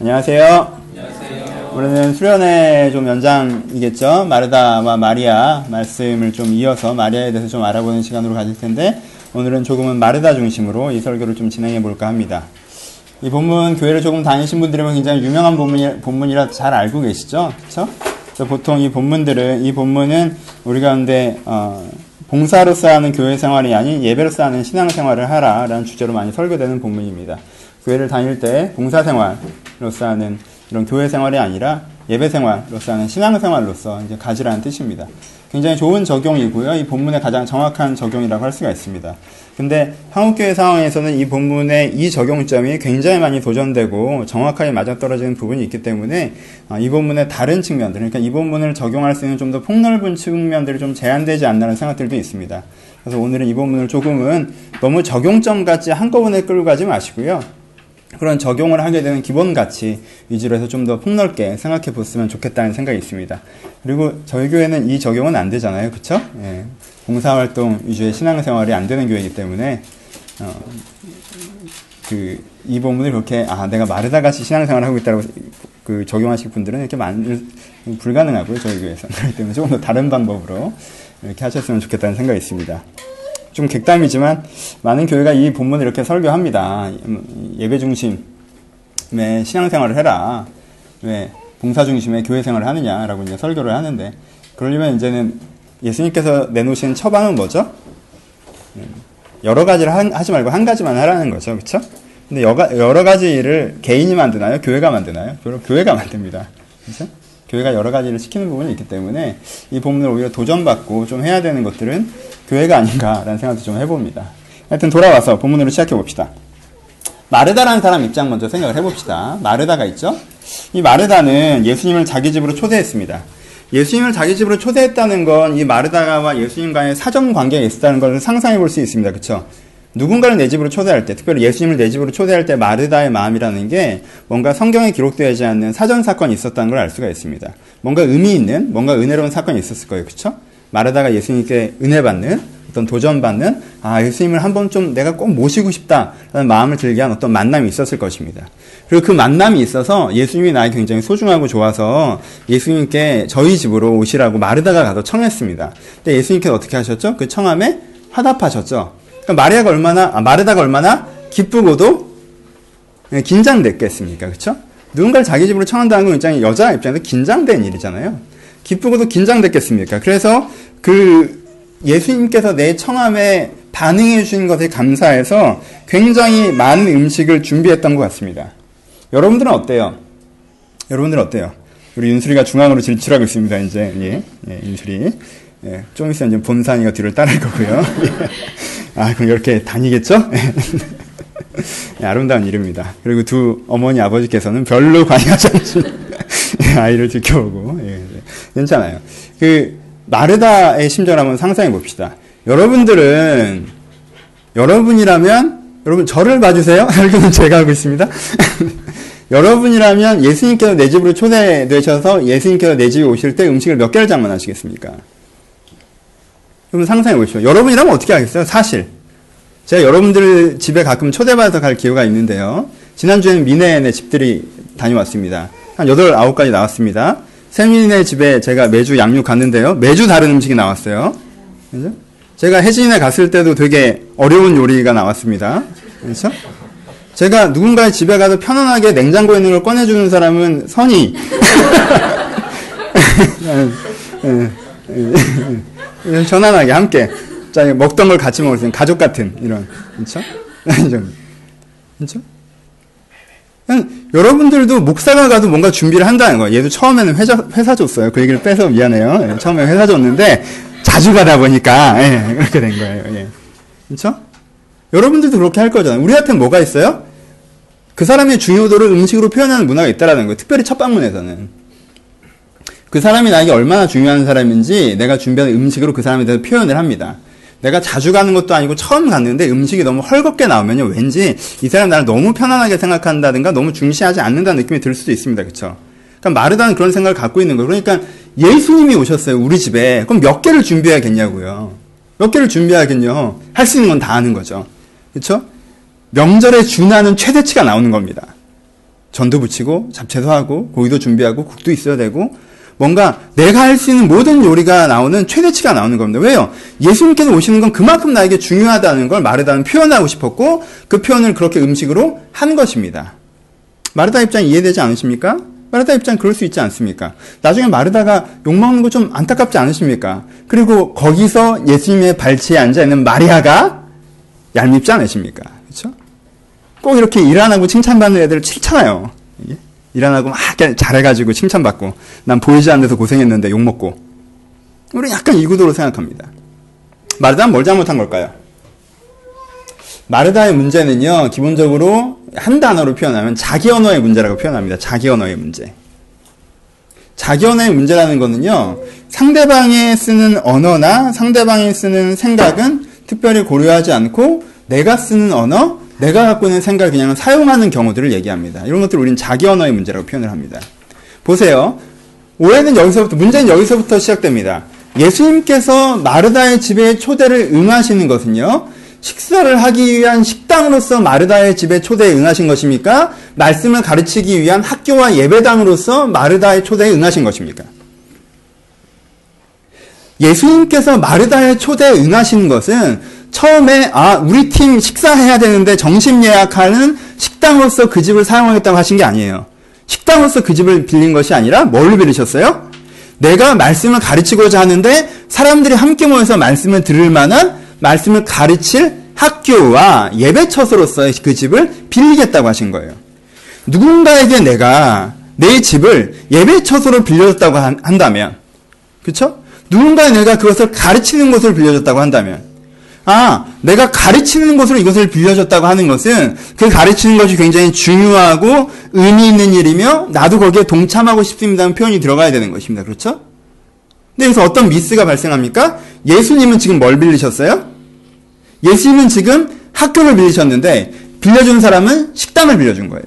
안녕하세요. 오늘은 수련회 좀 연장이겠죠? 마르다와 마리아 말씀을 좀 이어서 마리아에 대해서 좀 알아보는 시간으로 가질 텐데, 오늘은 조금은 마르다 중심으로 이 설교를 좀 진행해 볼까 합니다. 이 본문, 교회를 조금 다니신 분들이면 굉장히 유명한 본문이라 잘 알고 계시죠? 그쵸? 그래서 보통 이 본문은 우리 가운데, 봉사로서 하는 교회 생활이 아닌 예배로서 하는 신앙 생활을 하라라는 주제로 많이 설교되는 본문입니다. 교회를 다닐 때 봉사생활로서 하는 이런 교회 생활이 아니라 예배 생활로서 하는 신앙 생활로서 이제 가지라는 뜻입니다. 굉장히 좋은 적용이고요. 이 본문의 가장 정확한 적용이라고 할 수가 있습니다. 근데 한국교회 상황에서는 이 본문의 이 적용점이 굉장히 많이 도전되고 정확하게 맞아떨어지는 부분이 있기 때문에 이 본문의 다른 측면들, 그러니까 이 본문을 적용할 수 있는 좀 더 폭넓은 측면들이 좀 제한되지 않나라는 생각들도 있습니다. 그래서 오늘은 이 본문을 조금은 너무 적용점같이 한꺼번에 끌고 가지 마시고요. 그런 적용을 하게 되는 기본 가치 위주로 해서 좀 더 폭넓게 생각해 보았으면 좋겠다는 생각이 있습니다. 그리고 저희 교회는 이 적용은 안 되잖아요. 그쵸? 예. 봉사활동 위주의 신앙생활이 안 되는 교회이기 때문에, 이 본문을 그렇게, 내가 마르다같이 신앙생활을 하고 있다고 적용하실 분들은 이렇게 불가능하고요. 저희 교회에서. 그렇기 때문에 조금 더 다른 방법으로 이렇게 하셨으면 좋겠다는 생각이 있습니다. 좀 객담이지만 많은 교회가 이 본문을 이렇게 설교합니다. 예배 중심의 신앙생활을 해라. 왜 봉사 중심의 교회 생활을 하느냐라고 이제 설교를 하는데, 그러려면 이제는 예수님께서 내놓으신 처방은 뭐죠? 여러 가지를 하지 말고 한 가지만 하라는 거죠. 그렇죠? 근데 여러 가지를 개인이 만드나요? 교회가 만드나요? 교회가 만듭니다. 그렇죠? 교회가 여러 가지를 시키는 부분이 있기 때문에 이 본문을 오히려 도전받고 좀 해야 되는 것들은 교회가 아닌가라는 생각도 좀 해봅니다. 하여튼 돌아와서 본문으로 시작해 봅시다. 마르다라는 사람 입장 먼저 생각을 해봅시다. 마르다가 있죠? 이 마르다는 예수님을 자기 집으로 초대했습니다. 예수님을 자기 집으로 초대했다는 건 이 마르다와 예수님과의 사전 관계가 있었다는 걸 상상해 볼 수 있습니다. 그렇죠? 누군가를 내 집으로 초대할 때, 특별히 예수님을 내 집으로 초대할 때 마르다의 마음이라는 게 뭔가 성경에 기록되지 않는 사전 사건이 있었다는 걸 알 수가 있습니다. 뭔가 의미 있는, 뭔가 은혜로운 사건이 있었을 거예요. 그렇죠? 마르다가 예수님께 은혜 받는, 어떤 도전 받는, 예수님을 한번 좀 내가 꼭 모시고 싶다라는 마음을 들게 한 어떤 만남이 있었을 것입니다. 그리고 그 만남이 있어서 예수님이 나에게 굉장히 소중하고 좋아서 예수님께 저희 집으로 오시라고 마르다가 가서 청했습니다. 근데 예수님께서 어떻게 하셨죠? 그 청함에 화답하셨죠. 그러니까 마르다가 얼마나 기쁘고도 긴장됐겠습니까? 그렇죠? 누군가를 자기 집으로 청한다는 건 굉장히 여자 입장에서 긴장된 일이잖아요. 기쁘고도 긴장됐겠습니까? 그래서 예수님께서 내 청함에 반응해 주신 것에 감사해서 굉장히 많은 음식을 준비했던 것 같습니다. 여러분들은 어때요? 우리 윤수리가 중앙으로 질출하고 있습니다, 이제. 윤수리. 좀 있으면 이제 본산이가 뒤를 따를 거고요. 그럼 이렇게 다니겠죠? 아름다운 일입니다. 그리고 두 어머니 아버지께서는 별로 관여하지 않으신 아이를 지켜보고, 괜찮아요. 마르다의 심정을 한번 상상해 봅시다. 여러분이라면, 여러분 저를 봐주세요. 설교는 제가 하고 있습니다. 여러분이라면 예수님께서 내 집으로 초대되셔서 예수님께서 내 집에 오실 때 음식을 몇 개를 장만하시겠습니까? 여러분 상상해 보십시오. 여러분이라면 어떻게 하겠어요? 사실 제가 여러분들 집에 가끔 초대받아서 갈 기회가 있는데요. 지난주에는 미네네 집들이 다녀왔습니다. 한 8, 9가지 나왔습니다. 세민이네 집에 제가 매주 양육 갔는데요. 매주 다른 음식이 나왔어요. 그죠? 제가 혜진이네 갔을 때도 되게 어려운 요리가 나왔습니다. 그렇죠? 제가 누군가의 집에 가서 편안하게 냉장고에 있는 걸 꺼내주는 사람은 선이. 편안하게 함께 먹던 걸 같이 먹을 수 있는 가족 같은 이런, 그렇죠? 그렇죠? 여러분들도 목사가 가도 뭔가 준비를 한다는 거예요. 얘도 처음에는 회사 줬어요. 그 얘기를 빼서 미안해요. 처음에 회사 줬는데 자주 가다 보니까 그렇게 된 거예요. 그렇죠? 여러분들도 그렇게 할 거잖아요. 우리한테는 뭐가 있어요? 그 사람의 중요도를 음식으로 표현하는 문화가 있다라는 거예요. 특별히 첫 방문에서는. 그 사람이 나에게 얼마나 중요한 사람인지 내가 준비한 음식으로 그 사람에 대해서 표현을 합니다. 내가 자주 가는 것도 아니고 처음 갔는데 음식이 너무 헐겁게 나오면요, 왠지 이 사람 나를 너무 편안하게 생각한다든가 너무 중시하지 않는다는 느낌이 들 수도 있습니다. 그렇죠? 그러니까 마르다는 그런 생각을 갖고 있는 거예요. 그러니까 예수님이 오셨어요, 우리 집에. 그럼 몇 개를 준비해야겠냐고요. 몇 개를 준비해야겠냐. 할 수 있는 건 다 하는 거죠. 그렇죠? 명절에 준하는 최대치가 나오는 겁니다. 전도 부치고 잡채도 하고 고기도 준비하고 국도 있어야 되고 뭔가 내가 할 수 있는 모든 요리가 나오는 최대치가 나오는 겁니다. 왜요? 예수님께서 오시는 건 그만큼 나에게 중요하다는 걸 마르다는 표현하고 싶었고 그 표현을 그렇게 음식으로 한 것입니다. 마르다 입장 이해되지 않으십니까? 마르다 입장 그럴 수 있지 않습니까? 나중에 마르다가 욕먹는 거 좀 안타깝지 않으십니까? 그리고 거기서 예수님의 발치에 앉아있는 마리아가 얄밉지 않으십니까? 그렇죠? 꼭 이렇게 일 안 하고 칭찬받는 애들 싫잖아요. 일 안 하고 막 잘해가지고 칭찬받고 난 보이지 않는 데서 고생했는데 욕먹고 우리 약간 이 구도로 생각합니다. 마르다는 뭘 잘못한 걸까요? 마르다의 문제는요, 기본적으로 한 단어로 표현하면 자기 언어의 문제라고 표현합니다. 자기 언어의 문제. 자기 언어의 문제라는 거는요, 상대방이 쓰는 언어나 상대방이 쓰는 생각은 특별히 고려하지 않고 내가 쓰는 언어, 내가 갖고 있는 생각을 그냥 사용하는 경우들을 얘기합니다. 이런 것들을 우리는 자기 언어의 문제라고 표현을 합니다. 보세요. 오해는 여기서부터, 문제는 여기서부터 시작됩니다. 예수님께서 마르다의 집에 초대를 응하시는 것은요, 식사를 하기 위한 식당으로서 마르다의 집에 초대에 응하신 것입니까? 말씀을 가르치기 위한 학교와 예배당으로서 마르다의 초대에 응하신 것입니까? 예수님께서 마르다의 초대에 응하신 것은 처음에 우리 팀 식사해야 되는데 점심 예약하는 식당으로서 그 집을 사용하겠다고 하신 게 아니에요. 식당으로서 그 집을 빌린 것이 아니라 뭘로 빌리셨어요? 내가 말씀을 가르치고자 하는데 사람들이 함께 모여서 말씀을 들을 만한 말씀을 가르칠 학교와 예배처소로서 그 집을 빌리겠다고 하신 거예요. 누군가에게 내가 내 집을 예배처소로 빌려줬다고 한다면, 그렇죠? 누군가에 내가 그것을 가르치는 곳을 빌려줬다고 한다면, 내가 가르치는 곳으로 이것을 빌려줬다고 하는 것은 그 가르치는 것이 굉장히 중요하고 의미 있는 일이며 나도 거기에 동참하고 싶습니다는 표현이 들어가야 되는 것입니다. 그렇죠? 근데 여기서 어떤 미스가 발생합니까? 예수님은 지금 뭘 빌리셨어요? 예수님은 지금 학교를 빌리셨는데 빌려준 사람은 식당을 빌려준 거예요.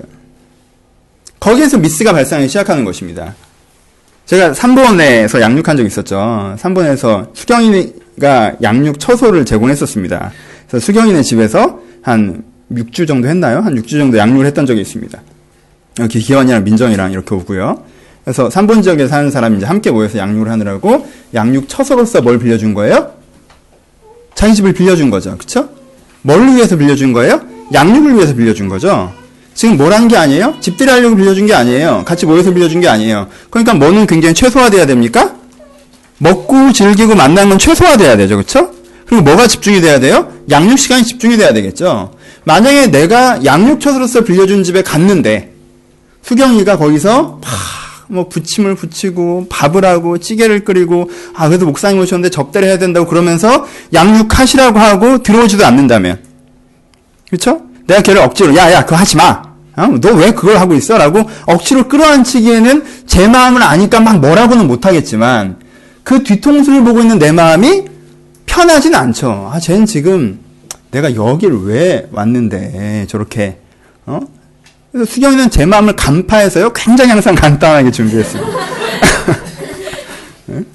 거기에서 미스가 발생하기 시작하는 것입니다. 제가 3번에서 양육한 적이 있었죠. 3번에서 수경이가 양육 처소를 제공했었습니다. 그래서 수경이네 집에서 한 6주 정도 했나요? 한 6주 정도 양육을 했던 적이 있습니다. 여기 기원이랑 민정이랑 이렇게 오고요. 그래서 3번 지역에 사는 사람이 이제 함께 모여서 양육을 하느라고 양육 처소로서 뭘 빌려준 거예요? 자기 집을 빌려준 거죠. 그쵸? 뭘 위해서 빌려준 거예요? 양육을 위해서 빌려준 거죠. 지금 뭘 한 게 아니에요? 집들이 하려고 빌려준 게 아니에요. 같이 모여서 빌려준 게 아니에요. 그러니까 뭐는 굉장히 최소화돼야 됩니까? 먹고 즐기고 만나는 건 최소화돼야 되죠. 그쵸? 그리고 뭐가 집중이 돼야 돼요? 양육 시간이 집중이 돼야 되겠죠. 만약에 내가 양육처로서 빌려준 집에 갔는데 수경이가 거기서 부침을 붙이고 밥을 하고 찌개를 끓이고 그래도 목사님 오셨는데 접대를 해야 된다고 그러면서 양육하시라고 하고 들어오지도 않는다면, 그렇죠? 내가 걔를 억지로 야 그거 하지 마. 너 왜 그걸 하고 있어? 라고 억지로 끌어안치기에는 제 마음을 아니까 막 뭐라고는 못하겠지만 그 뒤통수를 보고 있는 내 마음이 편하진 않죠. 쟤는 지금 내가 여기를 왜 왔는데 저렇게 그래서 수경이는 제 마음을 간파해서요, 굉장히 항상 간단하게 준비했습니다. 네?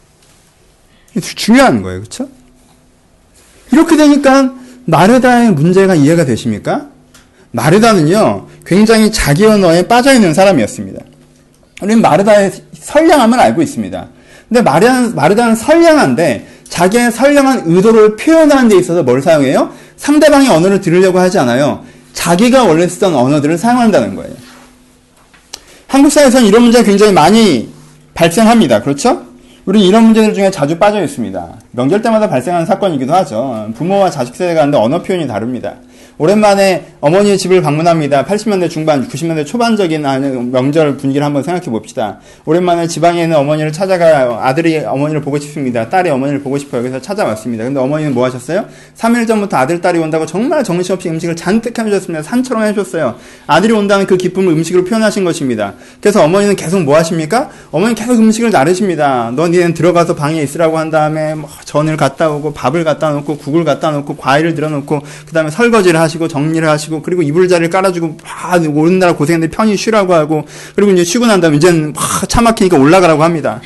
중요한 거예요, 그렇죠? 이렇게 되니까 마르다의 문제가 이해가 되십니까? 마르다는요, 굉장히 자기 언어에 빠져있는 사람이었습니다. 우리는 마르다의 선량함을 알고 있습니다. 근데 마르다는 선량한데 자기의 선량한 의도를 표현하는 데 있어서 뭘 사용해요? 상대방의 언어를 들으려고 하지 않아요. 자기가 원래 쓰던 언어들을 사용한다는 거예요. 한국 사회에서는 이런 문제가 굉장히 많이 발생합니다. 그렇죠? 우리는 이런 문제들 중에 자주 빠져 있습니다. 명절 때마다 발생하는 사건이기도 하죠. 부모와 자식 세대가 하는데 언어 표현이 다릅니다. 오랜만에 어머니의 집을 방문합니다. 80년대 중반, 90년대 초반적인 명절 분위기를 한번 생각해 봅시다. 오랜만에 지방에 있는 어머니를 찾아가요. 아들이 어머니를 보고 싶습니다. 딸이 어머니를 보고 싶어요. 그래서 찾아왔습니다. 근데 어머니는 뭐 하셨어요? 3일 전부터 아들, 딸이 온다고 정말 정신없이 음식을 잔뜩 해주셨습니다. 산처럼 해주셨어요. 아들이 온다는 그 기쁨을 음식으로 표현하신 것입니다. 그래서 어머니는 계속 뭐 하십니까? 어머니는 계속 음식을 나르십니다. 너 니는 들어가서 방에 있으라고 한 다음에 전을 갖다 오고 밥을 갖다 놓고 국을 갖다 놓고 과일을 들여놓고 그 다음에 설거지를 하시고 정리를 하시고 그리고 이불 자리를 깔아주고 오는 날 고생했는데 편히 쉬라고 하고 그리고 이제 쉬고 난 다음에 이제는 차 막히니까 올라가라고 합니다.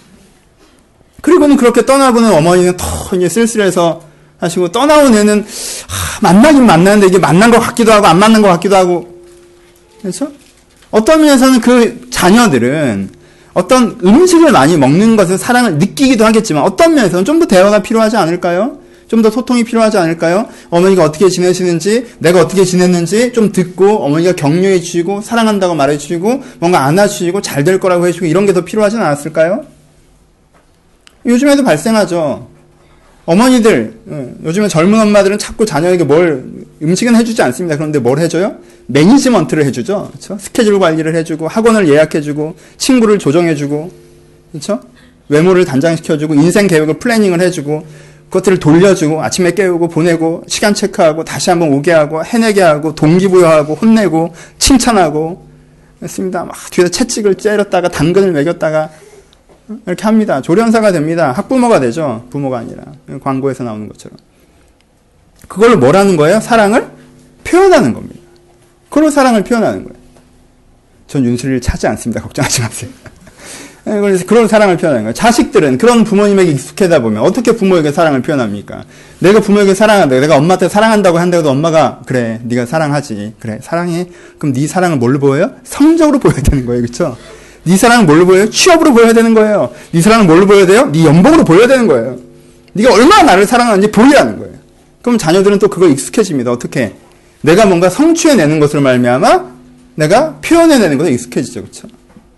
그리고는 그렇게 떠나고는 어머니는 더 이제 쓸쓸해서 하시고 떠나온 애는 만나긴 만나는데 이게 만난 것 같기도 하고 안 만난 것 같기도 하고 그렇죠? 어떤 면에서는 그 자녀들은 어떤 음식을 많이 먹는 것을 사랑을 느끼기도 하겠지만 어떤 면에서는 좀 더 대화가 필요하지 않을까요? 좀 더 소통이 필요하지 않을까요? 어머니가 어떻게 지내시는지, 내가 어떻게 지냈는지 좀 듣고 어머니가 격려해 주시고 사랑한다고 말해 주시고 뭔가 안아주시고 잘 될 거라고 해주시고 이런 게 더 필요하진 않았을까요? 요즘에도 발생하죠. 어머니들, 요즘에 젊은 엄마들은 자꾸 자녀에게 음식은 해주지 않습니다. 그런데 뭘 해줘요? 매니지먼트를 해주죠. 그렇죠? 스케줄 관리를 해주고, 학원을 예약해주고, 친구를 조정해주고, 그렇죠? 외모를 단장시켜주고, 인생 계획을 플래닝을 해주고, 그것들을 돌려주고, 아침에 깨우고, 보내고, 시간 체크하고, 다시 한번 오게 하고, 해내게 하고, 동기부여하고, 혼내고, 칭찬하고, 그렇습니다. 막 뒤에서 채찍을 째렸다가, 당근을 먹였다가, 이렇게 합니다. 조련사가 됩니다. 학부모가 되죠. 부모가 아니라. 광고에서 나오는 것처럼. 그걸로 뭘 하는 거예요? 사랑을 표현하는 겁니다. 그걸로 사랑을 표현하는 거예요. 전 윤수리를 차지 않습니다. 걱정하지 마세요. 그래서 그런 사랑을 표현하는 거예요. 자식들은 그런 부모님에게 익숙하다 보면 어떻게 부모에게 사랑을 표현합니까? 내가 부모에게 사랑한다. 내가 엄마한테 사랑한다고 한다고 엄마가 그래 네가 사랑하지. 그래 사랑해. 그럼 네 사랑을 뭘로 보여요? 성적으로 보여야 되는 거예요. 그렇죠? 네 사랑은 뭘로 보여요? 취업으로 보여야 되는 거예요. 네 사랑은 뭘로 보여야 돼요? 네 연봉으로 보여야 되는 거예요. 네가 얼마나 나를 사랑하는지 보이라는 거예요. 그럼 자녀들은 또 그걸 익숙해집니다. 어떻게? 내가 뭔가 성취해내는 것으로 말미암아 내가 표현해내는 것에 익숙해지죠. 그렇죠?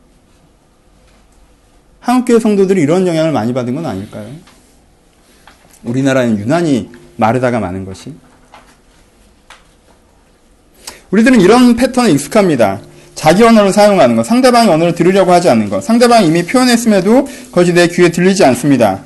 한국교회 성도들이 이런 영향을 많이 받은 건 아닐까요? 우리나라는 유난히 마르다가 많은 것이. 우리들은 이런 패턴에 익숙합니다. 자기 언어를 사용하는 것, 상대방의 언어를 들으려고 하지 않는 것, 상대방이 이미 표현했음에도 그것이 내 귀에 들리지 않습니다.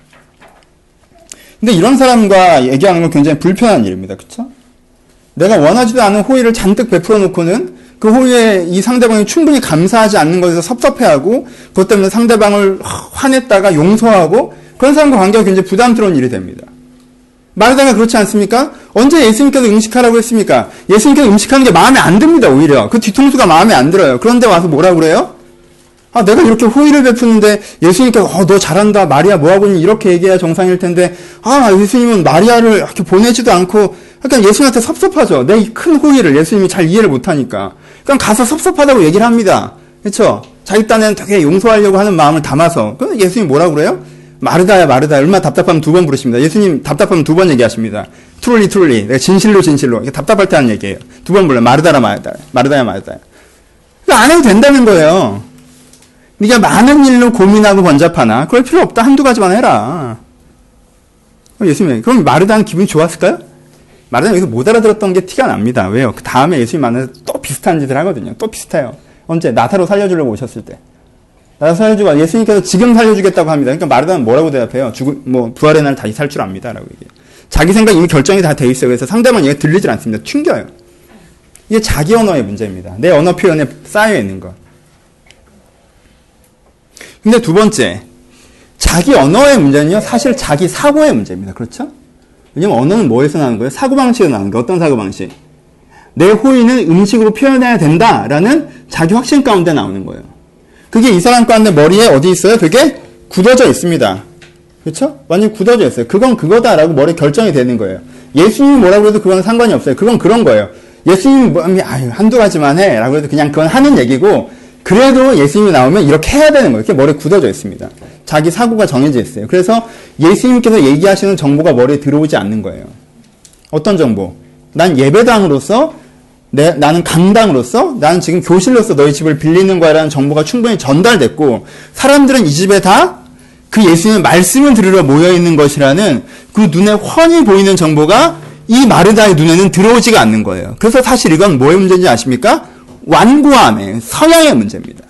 근데 이런 사람과 얘기하는 건 굉장히 불편한 일입니다. 그쵸? 내가 원하지도 않은 호의를 잔뜩 베풀어 놓고는 그 호의에 이 상대방이 충분히 감사하지 않는 것에서 섭섭해하고 그것 때문에 상대방을 화냈다가 용서하고 그런 사람과 관계가 굉장히 부담스러운 일이 됩니다. 마르다가 그렇지 않습니까? 언제 예수님께서 음식하라고 했습니까? 예수님께서 음식하는 게 마음에 안 듭니다, 오히려. 그 뒤통수가 마음에 안 들어요. 그런데 와서 뭐라고 그래요? 아, 내가 이렇게 호의를 베푸는데 예수님께서 너 잘한다, 마리아 뭐하고 있니? 이렇게 얘기해야 정상일 텐데 아, 예수님은 마리아를 이렇게 보내지도 않고 그러니까 예수님한테 섭섭하죠. 내 큰 호의를 예수님이 잘 이해를 못하니까. 그럼 가서 섭섭하다고 얘기를 합니다. 그렇죠? 자기 딴에는 되게 용서하려고 하는 마음을 담아서. 그럼 예수님이 뭐라고 그래요? 마르다야 마르다. 얼마나 답답하면 2번 부르십니다. 예수님 답답하면 2번 얘기하십니다. 트롤리 트롤리. 내가 진실로 진실로. 이게 답답할 때 하는 얘기예요. 2번 불러요. 마르다라 마르다. 마르다야 마르다야. 안 해도 된다는 거예요. 네가 많은 일로 고민하고 번잡하나? 그럴 필요 없다. 한두 가지만 해라. 예수님이 그럼 마르다는 기분이 좋았을까요? 마르다는 여기서 못 알아들었던 게 티가 납니다. 왜요? 그 다음에 예수님 만나서 또 비슷한 짓을 하거든요. 또 비슷해요. 언제? 나사로 살려주려고 오셨을 때. 나사로 살려주고 예수님께서 지금 살려주겠다고 합니다. 그러니까 마르다는 뭐라고 대답해요? 부활의 날 다시 살 줄 압니다. 라고 얘기해요. 자기 생각 이미 결정이 다 돼 있어요. 그래서 상대방 얘기 들리질 않습니다. 튕겨요. 이게 자기 언어의 문제입니다. 내 언어 표현에 쌓여 있는 것. 근데 두 번째, 자기 언어의 문제는요, 사실 자기 사고의 문제입니다. 그렇죠? 왜냐면 언어는 뭐에서 나는 거예요? 사고방식에서 나는 거예요. 어떤 사고방식? 내 호의는 음식으로 표현해야 된다라는 자기 확신 가운데 나오는 거예요. 그게 이 사람 가운데 머리에 어디 있어요? 그게 굳어져 있습니다. 그렇죠? 완전히 굳어져 있어요. 그건 그거다라고 머리에 결정이 되는 거예요. 예수님이 뭐라고 해도 그건 상관이 없어요. 그건 그런 거예요. 예수님이 한두 가지만 해 라고 해도 그냥 그건 하는 얘기고 그래도 예수님이 나오면 이렇게 해야 되는 거예요. 이렇게 머리에 굳어져 있습니다. 자기 사고가 정해져 있어요. 그래서 예수님께서 얘기하시는 정보가 머리에 들어오지 않는 거예요. 어떤 정보? 난 예배당으로서 나는 강당으로서 나는 지금 교실로서 너희 집을 빌리는 거야 라는 정보가 충분히 전달됐고 사람들은 이 집에 다 그 예수님의 말씀을 들으러 모여있는 것이라는 그 눈에 훤히 보이는 정보가 이 마르다의 눈에는 들어오지가 않는 거예요. 그래서 사실 이건 뭐의 문제인지 아십니까? 완고함의 서양의 문제입니다.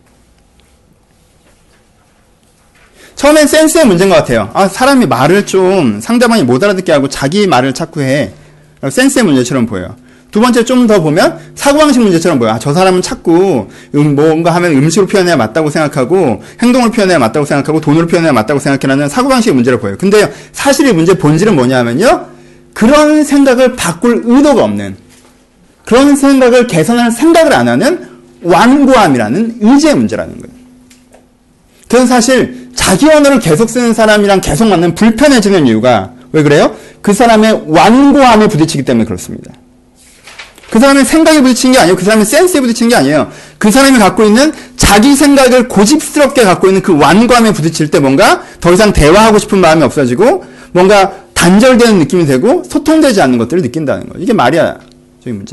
처음엔 센스의 문제인 것 같아요. 아, 사람이 말을 좀 상대방이 못 알아듣게 하고 자기 말을 자꾸 해. 센스의 문제처럼 보여요. 두 번째 좀 더 보면 사고방식 문제처럼 보여요. 아, 저 사람은 자꾸 뭔가 하면 음식으로 표현해야 맞다고 생각하고 행동을 표현해야 맞다고 생각하고 돈으로 표현해야 맞다고 생각하는 사고방식의 문제로 보여요. 근데 사실 이 문제의 본질은 뭐냐면요. 그런 생각을 바꿀 의도가 없는 그런 생각을 개선할 생각을 안 하는 완고함이라는 의지의 문제라는 거예요. 그래서 사실 자기 언어를 계속 쓰는 사람이랑 계속 만나면 불편해지는 이유가 왜 그래요? 그 사람의 완고함에 부딪히기 때문에 그렇습니다. 그 사람의 생각에 부딪힌 게 아니에요. 그 사람의 센스에 부딪힌 게 아니에요. 그 사람이 갖고 있는 자기 생각을 고집스럽게 갖고 있는 그 완감에 부딪힐 때 뭔가 더 이상 대화하고 싶은 마음이 없어지고 뭔가 단절되는 느낌이 되고 소통되지 않는 것들을 느낀다는 거예요. 이게 말이야. 저기 문제.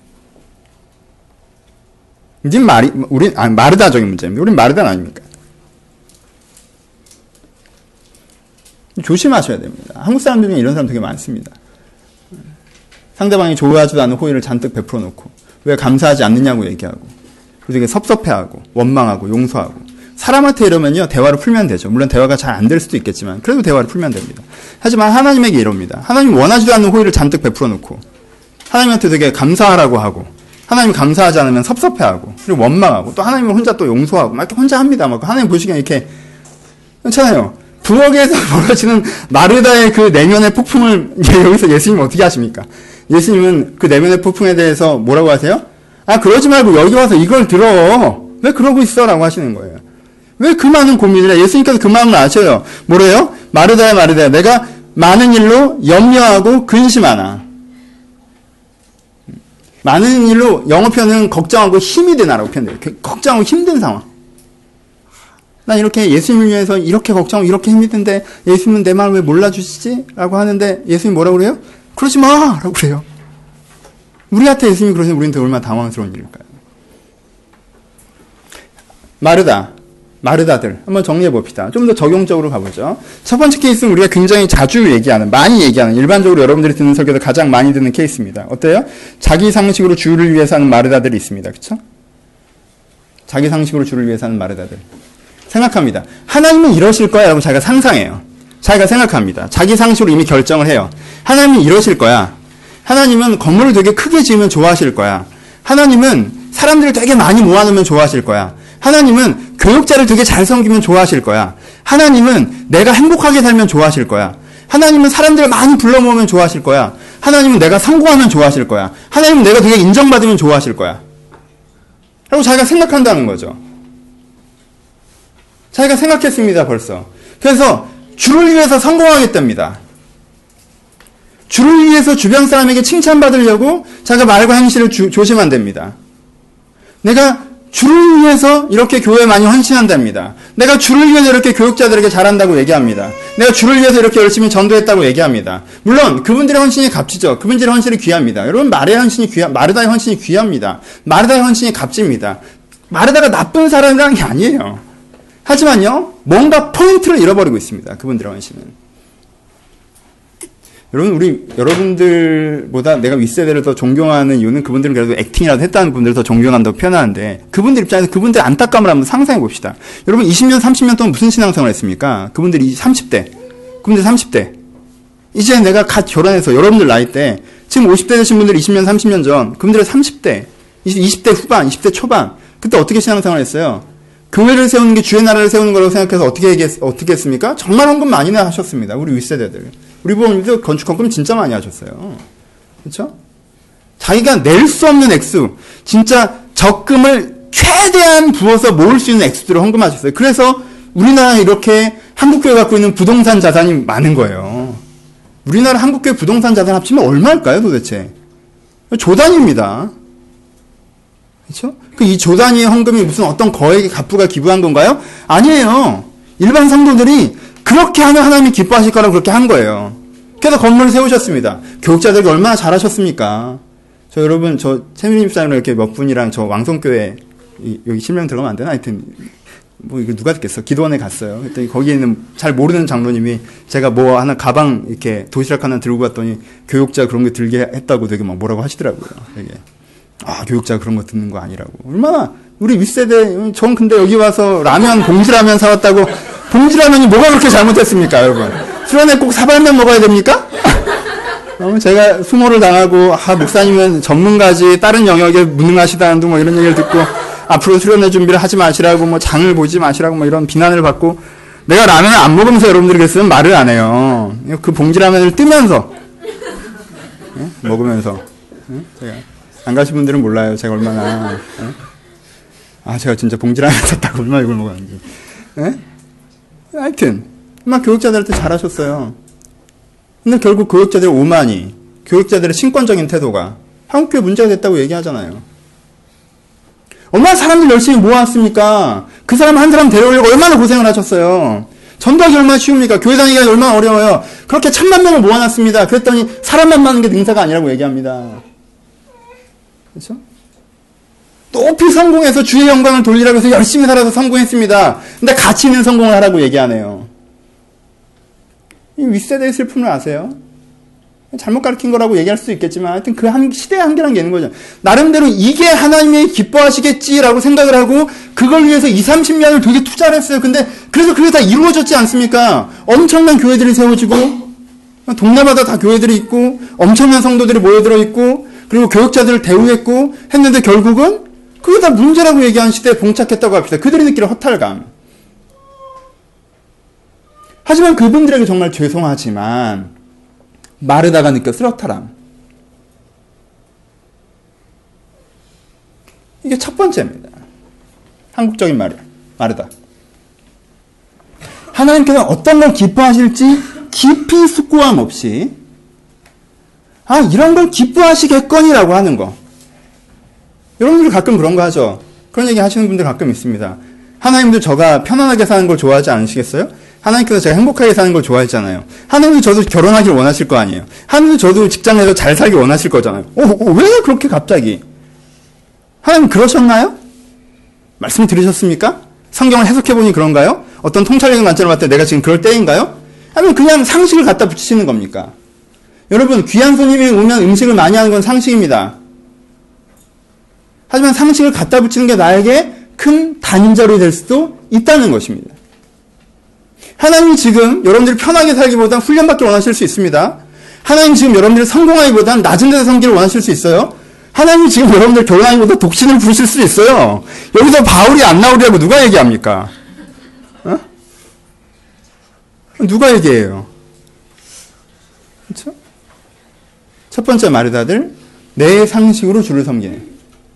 이게 마르다적인 문제입니다. 우린 마르다는 아닙니까? 조심하셔야 됩니다. 한국 사람들 중에 이런 사람 되게 많습니다. 상대방이 좋아하지도 않는 호의를 잔뜩 베풀어 놓고 왜 감사하지 않느냐고 얘기하고 그리고 되게 섭섭해하고 원망하고 용서하고 사람한테 이러면요 대화를 풀면 되죠. 물론 대화가 잘 안 될 수도 있겠지만 그래도 대화를 풀면 됩니다. 하지만 하나님에게 이럽니다. 하나님 원하지도 않는 호의를 잔뜩 베풀어 놓고 하나님한테 되게 감사하라고 하고 하나님 감사하지 않으면 섭섭해하고 그리고 원망하고 또 하나님을 혼자 또 용서하고 막 이렇게 혼자 합니다. 막 하나님 보시기엔 이렇게 그렇잖아요. 부엌에서 벌어지는 마르다의 그 내면의 폭풍을 여기서 예수님 어떻게 하십니까? 예수님은 그 내면의 폭풍에 대해서 뭐라고 하세요? 아 그러지 말고 여기 와서 이걸 들어. 왜 그러고 있어? 라고 하시는 거예요. 왜 그 많은 고민을 해? 예수님께서 그 마음을 아셔요. 뭐래요? 마르다야 마르다야 내가 많은 일로 염려하고 근심하나. 많은 일로 영어 표현은 걱정하고 힘이 드나라고 표현돼요. 걱정하고 힘든 상황. 난 이렇게 예수님을 위해서 이렇게 걱정하고 이렇게 힘이 든데 예수님은 내 마음을 왜 몰라주시지? 라고 하는데 예수님이 뭐라고 그래요? 그러지 마! 라고 그래요. 우리한테 예수님이 그러시면 우리는 얼마나 당황스러운 일일까요? 마르다들 한번 정리해 봅시다. 좀 더 적용적으로 가보죠. 첫 번째 케이스는 우리가 굉장히 자주 얘기하는, 많이 얘기하는, 일반적으로 여러분들이 듣는 설교도 가장 많이 듣는 케이스입니다. 어때요? 자기 상식으로 주를 위해서 하는 마르다들이 있습니다. 그쵸? 자기 상식으로 주를 위해서 하는 마르다들. 생각합니다. 하나님은 이러실 거야 라고 자기가 상상해요. 자기가 생각합니다. 자기 상식으로 이미 결정을 해요. 하나님은 이러실 거야. 하나님은 건물을 되게 크게 지으면 좋아하실 거야. 하나님은 사람들을 되게 많이 모아놓으면 좋아하실 거야. 하나님은 교육자를 되게 잘 섬기면 좋아하실 거야. 하나님은 내가 행복하게 살면 좋아하실 거야. 하나님은 사람들을 많이 불러 모으면 좋아하실 거야. 하나님은 내가 성공하면 좋아하실 거야. 하나님은 내가 되게 인정받으면 좋아하실 거야. 라고 자기가 생각한다는 거죠. 자기가 생각했습니다, 벌써. 그래서 주를 위해서 성공하겠답니다. 주를 위해서 주변 사람에게 칭찬받으려고 자기가 말과 행실을 조심한 됩니다. 내가 주를 위해서 이렇게 교회에 많이 헌신한답니다. 내가 주를 위해서 이렇게 교육자들에게 잘한다고 얘기합니다. 내가 주를 위해서 이렇게 열심히 전도했다고 얘기합니다. 물론 그분들의 헌신이 값지죠. 그분들의 헌신이 귀합니다. 여러분 마르다의 헌신이 귀합니다. 마르다의 헌신이 값집니다. 마르다가 나쁜 사람이라는 게 아니에요. 하지만요, 뭔가 포인트를 잃어버리고 있습니다. 그분들의 헌신은. 여러분들보다 내가 윗세대를 더 존경하는 이유는 그분들은 그래도 액팅이라도 했다는 분들을 더 존경한다고 표현하는데, 그분들 입장에서 그분들의 안타까움을 한번 상상해 봅시다. 여러분, 20년, 30년 동안 무슨 신앙생활을 했습니까? 그분들이 30대. 이제 내가 갓 결혼해서 여러분들 나이 때, 지금 50대 되신 분들 20년, 30년 전, 그분들은 30대, 20대 후반, 20대 초반, 그때 어떻게 신앙생활을 했어요? 교회를 세우는 게 주의 나라를 세우는 거라고 생각해서 어떻게 했습니까? 정말 헌금 많이 하셨습니다. 우리 윗세대들. 우리 부모님도 건축 헌금 진짜 많이 하셨어요. 그렇죠? 자기가 낼 수 없는 액수, 진짜 적금을 최대한 부어서 모을 수 있는 액수들을 헌금하셨어요. 그래서 우리나라에 이렇게 한국교회 갖고 있는 부동산 자산이 많은 거예요. 우리나라 한국교회 부동산 자산 합치면 얼마일까요, 도대체? 조단위입니다. 그렇죠? 이 조단위의 헌금이 무슨 어떤 거액의 갑부가 기부한 건가요? 아니에요. 일반 성도들이 그렇게 하면 하나님이 기뻐하실 거라고 그렇게 한 거예요. 그래서 건물을 세우셨습니다. 교육자들이 얼마나 잘하셨습니까? 여러분, 세미님 사람이랑 이렇게 몇 분이랑 저 왕성교회, 여기 실명 들어가면 안 되나? 하여튼, 이거 누가 듣겠어? 기도원에 갔어요. 그랬더니 거기에 있는 잘 모르는 장로님이 제가 하나 가방 이렇게 도시락 하나 들고 갔더니 교육자 그런 거 들게 했다고 되게 막 뭐라고 하시더라고요. 되게. 교육자 그런 거 듣는 거 아니라고. 얼마나, 우리 윗세대, 전 근데 여기 와서 봉지라면 사왔다고, 봉지라면이 뭐가 그렇게 잘못했습니까, 여러분? 수련회 꼭 사발면 먹어야 됩니까? 제가 수모를 당하고, 목사님은 전문가지, 다른 영역에 무능하시다는 등 이런 얘기를 듣고, 앞으로 수련회 준비를 하지 마시라고, 장을 보지 마시라고, 이런 비난을 받고, 내가 라면을 안 먹으면서 여러분들이 그랬으면 말을 안 해요. 그 봉지라면을 뜨면서, 먹으면서, 제가. 안 가신 분들은 몰라요. 제가 얼마나. 제가 진짜 봉지라면 샀다고 얼마나 이걸 먹었는지. 하여튼, 교육자들한테 잘하셨어요. 근데 결국 교육자들의 오만이, 교육자들의 신권적인 태도가 한국교회 문제가 됐다고 얘기하잖아요. 얼마나 사람들 열심히 모았습니까? 그 사람 한 사람 데려오려고 얼마나 고생을 하셨어요. 전도하기 얼마나 쉬웁니까? 교회 다니기가 얼마나 어려워요. 그렇게 1000만 명을 모아놨습니다. 그랬더니 사람만 많은 게 능사가 아니라고 얘기합니다. 그렇죠? 높이 성공해서 주의 영광을 돌리라고 해서 열심히 살아서 성공했습니다. 근데 가치 있는 성공을 하라고 얘기하네요. 이 윗세대의 슬픔을 아세요? 잘못 가르친 거라고 얘기할 수도 있겠지만 하여튼 그 시대의 한계란 게 있는 거죠. 나름대로 이게 하나님이 기뻐하시겠지라고 생각을 하고 그걸 위해서 20-30년을 되게 투자를 했어요. 근데 그래서 그게 다 이루어졌지 않습니까? 엄청난 교회들이 세워지고 동네마다 다 교회들이 있고 엄청난 성도들이 모여들어 있고 그리고 교육자들을 대우했고 했는데 결국은 그게 다 문제라고 얘기하는 시대에 봉착했다고 합시다. 그들이 느끼는 허탈감. 하지만 그분들에게 정말 죄송하지만 마르다가 느꼈을 허탈함. 이게 첫 번째입니다. 한국적인 말이야. 마르다. 하나님께서 어떤 걸 기뻐하실지 깊이 숙고함 없이 이런 걸 기뻐하시겠거니라고 하는 거. 여러분들 가끔 그런 거 하죠. 그런 얘기 하시는 분들 가끔 있습니다. 하나님도 저가 편안하게 사는 걸 좋아하지 않으시겠어요? 하나님께서 제가 행복하게 사는 걸 좋아했잖아요. 하나님도 저도 결혼하길 원하실 거 아니에요. 하나님도 저도 직장에서 잘 살기 원하실 거잖아요. 왜 그렇게 갑자기? 하나님 그러셨나요? 말씀 들으셨습니까? 성경을 해석해보니 그런가요? 어떤 통찰적인 관점을 봤을 때 내가 지금 그럴 때인가요? 아니면 그냥 상식을 갖다 붙이시는 겁니까? 여러분, 귀한 손님이 오면 음식을 많이 하는 건 상식입니다. 하지만 상식을 갖다 붙이는 게 나에게 큰 단절이 될 수도 있다는 것입니다. 하나님이 지금 여러분들이 편하게 살기보단 훈련받기 원하실 수 있습니다. 하나님 지금 여러분들이 성공하기보단 낮은 데서 섬기를 원하실 수 있어요. 하나님이 지금 여러분들 결혼하기보다 독신을 부르실 수 있어요. 여기서 바울이 안 나오리라고 누가 얘기합니까? 누가 얘기해요? 그렇죠? 첫 번째 마르다들, 내 상식으로 주를 섬기는.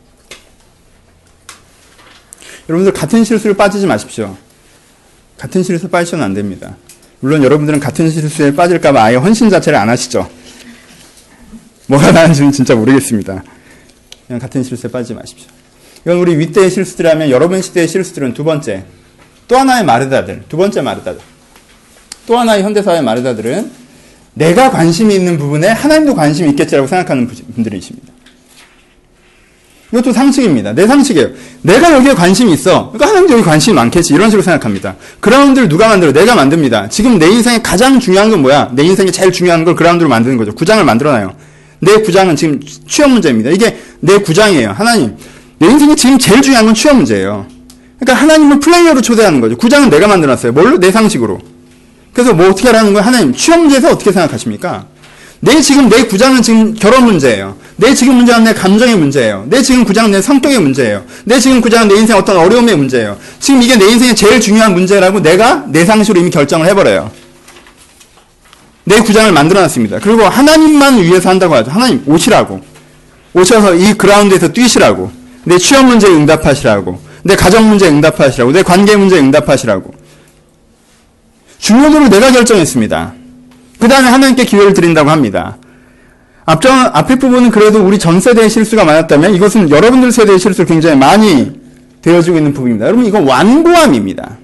여러분들 같은 실수를 빠지지 마십시오. 같은 실수에 빠지셔는 안 됩니다. 물론 여러분들은 같은 실수에 빠질까봐 아예 헌신 자체를 안 하시죠. 뭐가 나은지는 진짜 모르겠습니다. 그냥 같은 실수에 빠지지 마십시오. 이건 우리 윗대의 실수들이라면 여러분 시대의 실수들은 두 번째, 또 하나의 마르다들, 두 번째 마르다들. 또 하나의 현대사회의 마르다들은 내가 관심이 있는 부분에 하나님도 관심이 있겠지라고 생각하는 분들이십니다. 이것도 상식입니다. 내 상식이에요. 내가 여기에 관심이 있어. 그러니까 하나님도 여기 관심이 많겠지. 이런 식으로 생각합니다. 그라운드를 누가 만들어요? 내가 만듭니다. 지금 내 인생에 가장 중요한 건 뭐야? 내 인생에 제일 중요한 걸 그라운드로 만드는 거죠. 구장을 만들어놔요. 내 구장은 지금 취업 문제입니다. 이게 내 구장이에요. 하나님, 내 인생에 지금 제일 중요한 건 취업 문제예요. 그러니까 하나님을 플레이어로 초대하는 거죠. 구장은 내가 만들어놨어요. 뭘로? 내 상식으로. 그래서 뭐 어떻게 하라는 거예요? 하나님, 취업 문제에서 어떻게 생각하십니까? 지금 내 구장은 지금 결혼 문제예요. 내 지금 문제는 내 감정의 문제예요. 내 지금 구장은 내 성격의 문제예요. 내 지금 구장은 내 인생 어떤 어려움의 문제예요. 지금 이게 내 인생의 제일 중요한 문제라고 내가 내 상식으로 이미 결정을 해버려요. 내 구장을 만들어놨습니다. 그리고 하나님만 위해서 한다고 하죠. 하나님 오시라고. 오셔서 이 그라운드에서 뛰시라고. 내 취업 문제에 응답하시라고. 내 가정 문제에 응답하시라고. 내 관계 문제에 응답하시라고. 중요도를 내가 결정했습니다. 그 다음에 하나님께 기회를 드린다고 합니다. 앞에 부분은 그래도 우리 전 세대의 실수가 많았다면 이것은 여러분들 세대의 실수가 굉장히 많이 되어지고 있는 부분입니다. 여러분 이건 완고함입니다.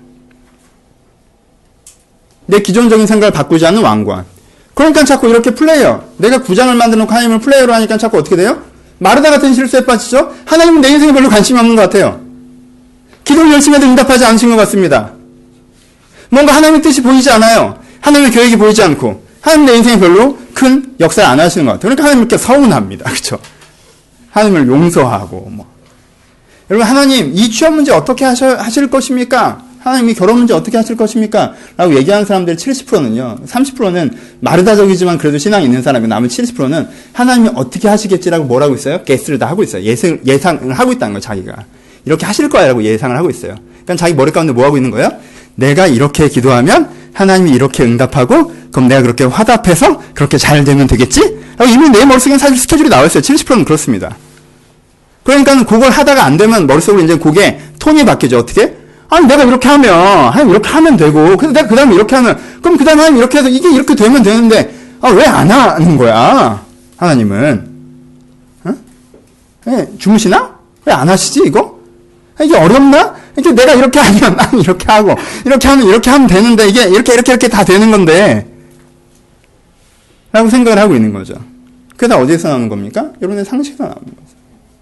내 기존적인 생각을 바꾸지 않는 완고함. 그러니까 자꾸 이렇게 플레이어, 내가 구장을 만들어놓고 하나님을 플레이어로 하니까 자꾸 어떻게 돼요? 마르다 같은 실수에 빠지죠? 하나님은 내 인생에 별로 관심이 없는 것 같아요. 기도를 열심히 해도 응답하지 않으신 것 같습니다. 뭔가 하나님의 뜻이 보이지 않아요. 하나님의 계획이 보이지 않고 하나님 내 인생에 별로 큰 역사를 안 하시는 것 같아요. 그러니까 하나님 이렇게 서운합니다. 그렇죠? 하나님을 용서하고 여러분 하나님 이 취업 문제 어떻게 하실 것입니까? 하나님 이 결혼 문제 어떻게 하실 것입니까? 라고 얘기하는 사람들의 70%는요. 30%는 마르다적이지만 그래도 신앙이 있는 사람이고 남은 70%는 하나님이 어떻게 하시겠지라고 뭐라고 있어요? 게스를 다 하고 있어요. 예상을 하고 있다는 거예요. 자기가. 이렇게 하실 거야라고 예상을 하고 있어요. 그러니까 자기 머리 가운데 뭐 하고 있는 거예요? 내가 이렇게 기도하면 하나님이 이렇게 응답하고 그럼 내가 그렇게 화답해서 그렇게 잘 되면 되겠지? 이미 내 머릿속에는 사실 스케줄이 나와 있어요. 70%는 그렇습니다. 그러니까 그걸 하다가 안 되면 머릿속으로 이제 그게 톤이 바뀌죠. 어떻게? 아니 내가 이렇게 하면 하나님 이렇게 하면 되고 그래서 내가 그 다음에 이렇게 하면 그럼 그 다음에 하나님 이렇게 해서 이게 이렇게 되면 되는데 왜 안 하는 거야? 하나님은 왜 주무시나? 왜 안 하시지, 이거? 이게 어렵나? 이게 내가 이렇게 하면, 이렇게 하고, 이렇게 하면 되는데, 이게 이렇게 다 되는 건데, 라고 생각을 하고 있는 거죠. 그게 다 어디에서 나오는 겁니까? 여러분의 상식에서 나오는 거죠.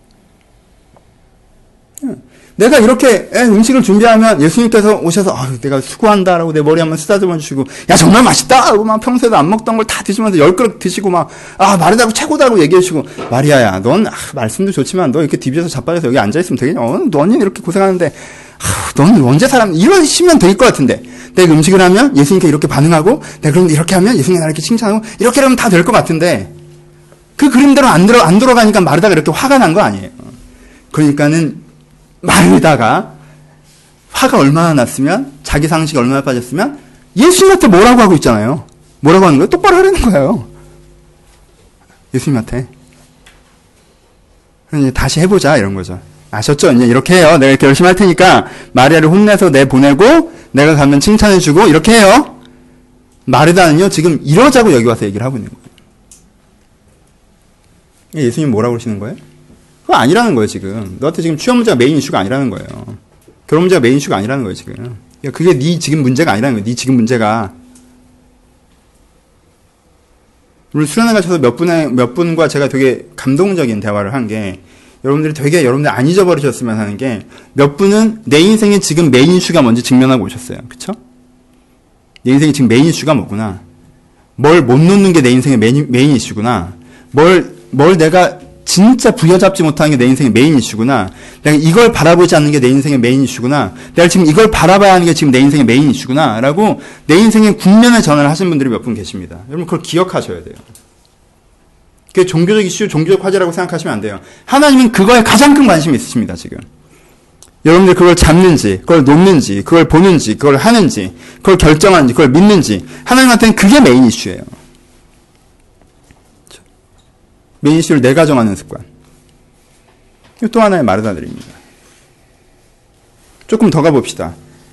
내가 이렇게 음식을 준비하면 예수님께서 오셔서 내가 수고한다라고 내 머리 한번 쓰다듬어 주시고 야 정말 맛있다 하고 막 평소에도 안 먹던 걸 다 드시면서 10그릇 드시고 막 마르다고 최고다고 얘기해 주시고 마리아야 넌 말씀도 좋지만 너 이렇게 DB에서 자빠져서 여기 앉아있으면 되겠냐? 너는 이렇게 고생하는데 너는 언제 사람 이러시면 될 것 같은데 내가 음식을 하면 예수님께 이렇게 반응하고 내가 그럼 이렇게 하면 예수님이 나를 이렇게 칭찬하고 이렇게 하면 다 될 것 같은데 그 그림대로 안 들어가니까 마르다가 이렇게 화가 난 거 아니에요. 그러니까는 마르다가 화가 얼마나 났으면 자기 상식이 얼마나 빠졌으면 예수님한테 뭐라고 하고 있잖아요. 뭐라고 하는 거예요? 똑바로 하라는 거예요. 예수님한테. 이제 다시 해보자 이런 거죠. 아셨죠? 이제 이렇게 해요. 내가 이렇게 열심히 할 테니까 마리아를 혼내서 내보내고 내가 가면 칭찬해주고 이렇게 해요. 마르다는요 지금 이러자고 여기 와서 얘기를 하고 있는 거예요. 예수님 뭐라고 그러시는 거예요? 그거 아니라는 거예요, 지금. 너한테 지금 취업 문제가 메인 이슈가 아니라는 거예요. 결혼 문제가 메인 이슈가 아니라는 거예요, 지금. 그게 네 지금 문제가 아니라는 거예요. 네 지금 문제가. 오늘 수련회 가셔서 몇 분과 제가 되게 감동적인 대화를 한 게, 여러분들 안 잊어버리셨으면 하는 게, 몇 분은 내 인생의 지금 메인 이슈가 뭔지 직면하고 오셨어요. 그쵸? 내 인생의 지금 메인 이슈가 뭐구나. 뭘 못 놓는 게 내 인생의 메인 이슈구나. 뭘 내가 진짜 부여잡지 못하는 게 내 인생의 메인 이슈구나. 내가 이걸 바라보지 않는 게 내 인생의 메인 이슈구나. 내가 지금 이걸 바라봐야 하는 게 지금 내 인생의 메인 이슈구나. 라고 내 인생의 국면의 전환을 하신 분들이 몇 분 계십니다. 여러분 그걸 기억하셔야 돼요. 그게 종교적 이슈, 종교적 화제라고 생각하시면 안 돼요. 하나님은 그거에 가장 큰 관심이 있으십니다, 지금. 여러분들 그걸 잡는지, 그걸 놓는지, 그걸 보는지, 그걸 하는지, 그걸 결정하는지, 그걸 믿는지. 하나님한테는 그게 메인 이슈예요. 메인 이슈를 내가 정하는 습관. 이거 또 하나의 마르다들입니다. 조금 더 가봅시다.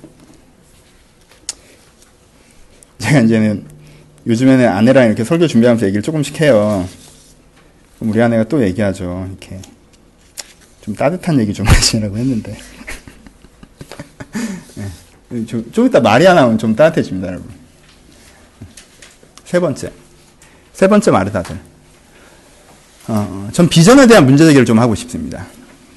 제가 이제는 요즘에는 아내랑 이렇게 설교 준비하면서 얘기를 조금씩 해요. 우리 아내가 또 얘기하죠. 이렇게 좀 따뜻한 얘기 좀 하시라고 했는데. 네. 좀 이따 말이 하나 오면 좀 따뜻해집니다, 여러분. 세 번째 마르다들. 전 비전에 대한 문제 제기를 좀 하고 싶습니다.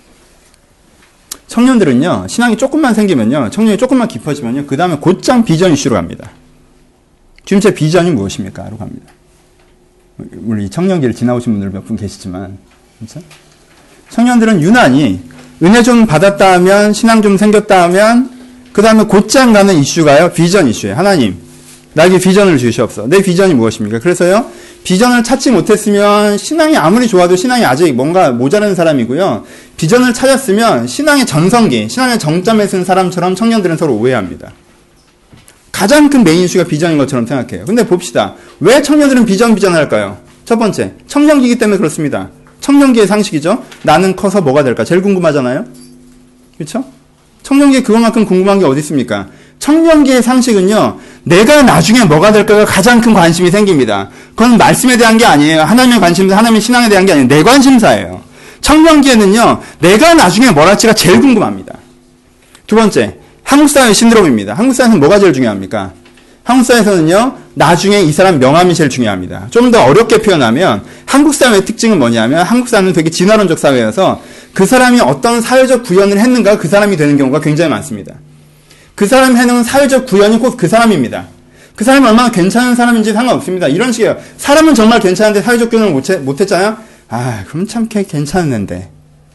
청년들은요, 신앙이 조금만 생기면요, 청년이 조금만 깊어지면요, 그 다음에 곧장 비전 이슈로 갑니다. 지금 제 비전이 무엇입니까? 라고 합니다. 우리 청년기를 지나오신 분들 몇 분 계시지만, 그렇죠? 청년들은 유난히 은혜 좀 받았다 하면, 신앙 좀 생겼다 하면, 그 다음에 곧장 가는 이슈가요, 비전 이슈예요. 하나님, 나에게 비전을 주시옵소서. 내 비전이 무엇입니까? 그래서요, 비전을 찾지 못했으면 신앙이 아무리 좋아도 신앙이 아직 뭔가 모자라는 사람이고요. 비전을 찾았으면 신앙의 전성기, 신앙의 정점에 쓴 사람처럼 청년들은 서로 오해합니다. 가장 큰 메인 이슈가 비전인 것처럼 생각해요. 근데 봅시다. 왜 청년들은 비전을 할까요? 첫 번째, 청년기이기 때문에 그렇습니다. 청년기의 상식이죠. 나는 커서 뭐가 될까? 제일 궁금하잖아요. 그렇죠? 청년기에 그것만큼 궁금한 게 어디 있습니까? 청년기의 상식은요, 내가 나중에 뭐가 될까가 가장 큰 관심이 생깁니다. 그건 말씀에 대한 게 아니에요. 하나님의 관심사, 하나님의 신앙에 대한 게 아니에요. 내 관심사예요. 청년기에는요, 내가 나중에 뭘 할지가 제일 궁금합니다. 두 번째, 한국사회 신드롬입니다. 한국사회에서는 뭐가 제일 중요합니까? 한국사회에서는요, 나중에 이 사람 명함이 제일 중요합니다. 좀 더 어렵게 표현하면, 한국사회의 특징은 뭐냐면, 한국사회는 되게 진화론적 사회여서, 그 사람이 어떤 사회적 구현을 했는가 그 사람이 되는 경우가 굉장히 많습니다. 그 사람이 해놓은 사회적 구현이 곧 그 사람입니다. 그 사람이 얼마나 괜찮은 사람인지 상관없습니다. 이런 식이에요. 사람은 정말 괜찮은데 사회적 구현을 못했잖아요? 그럼 참 걔 괜찮은데.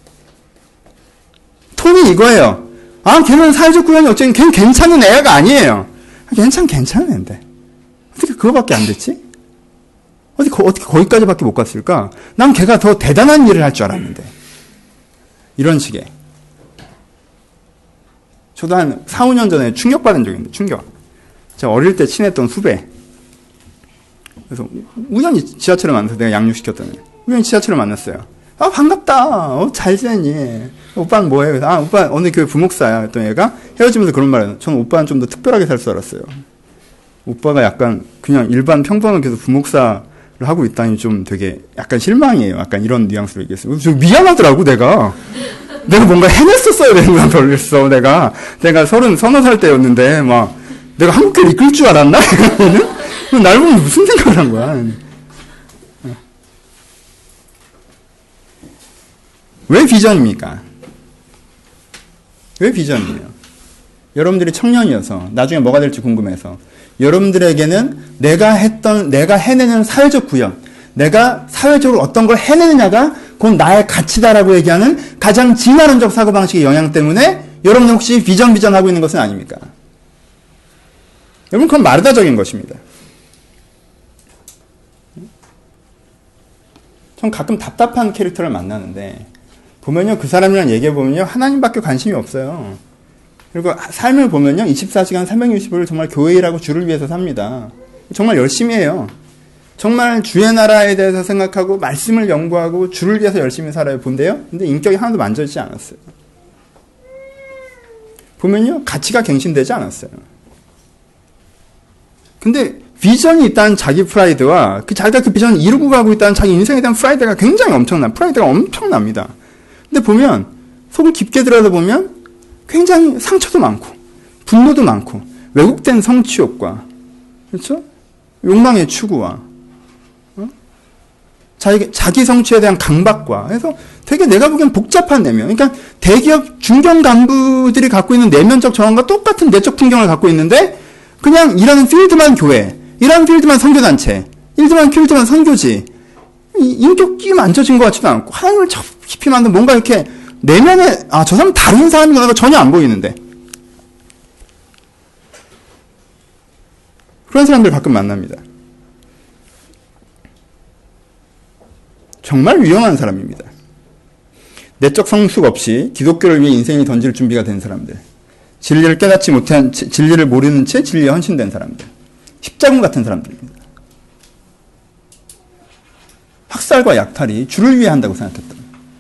톤이 이거예요. 걔는 사회적 구현이 어쨌든 걔는 괜찮은 애가 아니에요. 괜찮은 애인데. 어떻게 그거밖에 안 됐지? 어떻게 거기까지밖에 못 갔을까? 난 걔가 더 대단한 일을 할 줄 알았는데. 이런 식의. 저도 한 4, 5년 전에 충격받은 적이 있는데, 충격. 제가 어릴 때 친했던 후배. 그래서 우연히 지하철을 만나서 내가 양육시켰더니, 우연히 지하철을 만났어요. 반갑다. 잘 지내니. 오빠는 뭐해? 그래서, 오빠 어느 교회 부목사야. 했더니 얘가 헤어지면서 그런 말을 해요. 저는 오빠는 좀 더 특별하게 살 줄 알았어요. 오빠가 약간 그냥 일반 평범하게 계속 부목사 하고 있다니 좀 되게 약간 실망이에요. 약간 이런 뉘앙스로 얘기했어요. 좀 미안하더라고, 내가 뭔가 해냈었어야 되는구나, 그랬어. 내가 서너 살 때였는데, 막, 내가 한국교회 이끌 줄 알았나? 이러면은? 날 보면 무슨 생각을 한 거야? 왜 비전입니까? 왜 비전이에요? 여러분들이 청년이어서 나중에 뭐가 될지 궁금해서 여러분들에게는 내가 해내는 사회적 구현, 내가 사회적으로 어떤 걸 해내느냐가 곧 나의 가치다라고 얘기하는 가장 진화론적 사고방식의 영향 때문에 여러분 혹시 비전하고 있는 것은 아닙니까? 여러분 그건 마르다적인 것입니다. 전 가끔 답답한 캐릭터를 만나는데 보면요, 그 사람이랑 얘기해보면요, 하나님밖에 관심이 없어요. 그리고 삶을 보면요, 24시간 365일 정말 교회 일하고 주를 위해서 삽니다. 정말 열심히 해요. 정말 주의 나라에 대해서 생각하고 말씀을 연구하고 주를 위해서 열심히 살아요. 본데요? 근데 인격이 하나도 만져지지 않았어요. 보면요, 가치가 갱신되지 않았어요. 근데 비전이 있다는 자기 프라이드와 자기가 그 비전을 이루고 가고 있다는 자기 인생에 대한 프라이드가 굉장히 프라이드가 엄청납니다. 근데 보면 속을 깊게 들여다보면 굉장히 상처도 많고 분노도 많고 왜곡된 성취욕과 그렇죠? 욕망의 추구와 자기 성취에 대한 강박과 해서 되게 내가 보기엔 복잡한 내면, 그러니까 대기업 중견 간부들이 갖고 있는 내면적 정황과 똑같은 내적 풍경을 갖고 있는데 그냥 일하는 필드만 교회, 일하는 필드만 선교단체, 일하는 필드만 선교지, 인격이 만져진 것 같지도 않고 하나님을 깊이 만든 뭔가 이렇게 내면에 저 사람 다른 사람이구나가 전혀 안 보이는데 그런 사람들 가끔 만납니다. 정말 위험한 사람입니다. 내적 성숙 없이 기독교를 위해 인생이 던질 준비가 된 사람들, 진리를 깨닫지 못한 진리를 모르는 채 진리에 헌신된 사람들, 십자군 같은 사람들입니다. 학살과 약탈이 주를 위해 한다고 생각했다.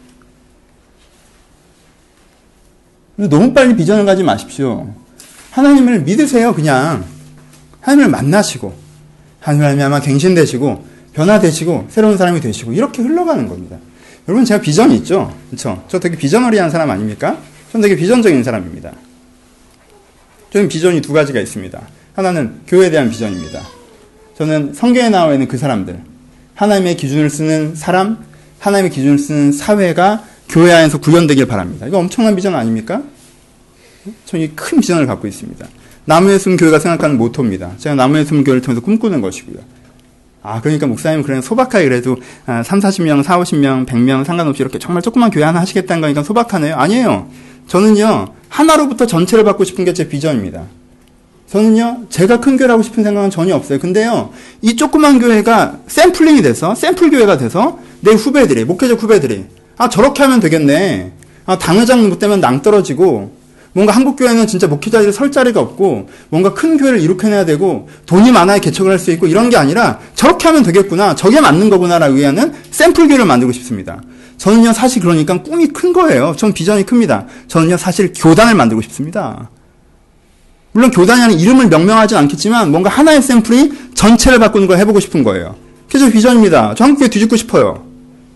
너무 빨리 비전을 가지 마십시오. 하나님을 믿으세요. 그냥 하나님을 만나시고 하나님을 아마 갱신되시고 변화되시고 새로운 사람이 되시고 이렇게 흘러가는 겁니다. 여러분, 제가 비전이 있죠? 그렇죠? 저 되게 비저너리한 사람 아닙니까? 전 되게 비전적인 사람입니다. 저는 비전이 두 가지가 있습니다. 하나는 교회에 대한 비전입니다. 저는 성경에 나와 있는 그 사람들, 하나님의 기준을 쓰는 사람, 하나님의 기준을 쓰는 사회가 교회 안에서 구현되길 바랍니다. 이거 엄청난 비전 아닙니까? 저는 이 큰 비전을 갖고 있습니다. 나무의 숨 교회가 생각하는 모토입니다. 제가 나무의 숨 교회를 통해서 꿈꾸는 것이고요. 그러니까 목사님은 그냥 소박하게 그래도 3, 40명, 4, 50명, 100명 상관없이 이렇게 정말 조그만 교회 하나 하시겠다는 거니까 소박하네요. 아니에요. 저는요, 하나로부터 전체를 받고 싶은 게 제 비전입니다. 저는요, 제가 큰 교회를 하고 싶은 생각은 전혀 없어요. 근데요, 이 조그만 교회가 샘플링이 돼서, 샘플 교회가 돼서 내 후배들이, 목회적 후배들이 저렇게 하면 되겠네. 당회장 못 되면 낭떨어지고 뭔가 한국 교회는 진짜 목회자들이 설 자리가 없고 뭔가 큰 교회를 이룩해내야 되고 돈이 많아야 개척을 할 수 있고 이런 게 아니라 저렇게 하면 되겠구나, 저게 맞는 거구나라고 위하는 샘플 교회를 만들고 싶습니다. 저는요, 사실 그러니까 꿈이 큰 거예요. 전 비전이 큽니다. 저는요, 사실 교단을 만들고 싶습니다. 물론 교단이라는 이름을 명명하진 않겠지만 뭔가 하나의 샘플이 전체를 바꾸는 걸 해보고 싶은 거예요. 그게 제 비전입니다. 저 한국교회 뒤집고 싶어요.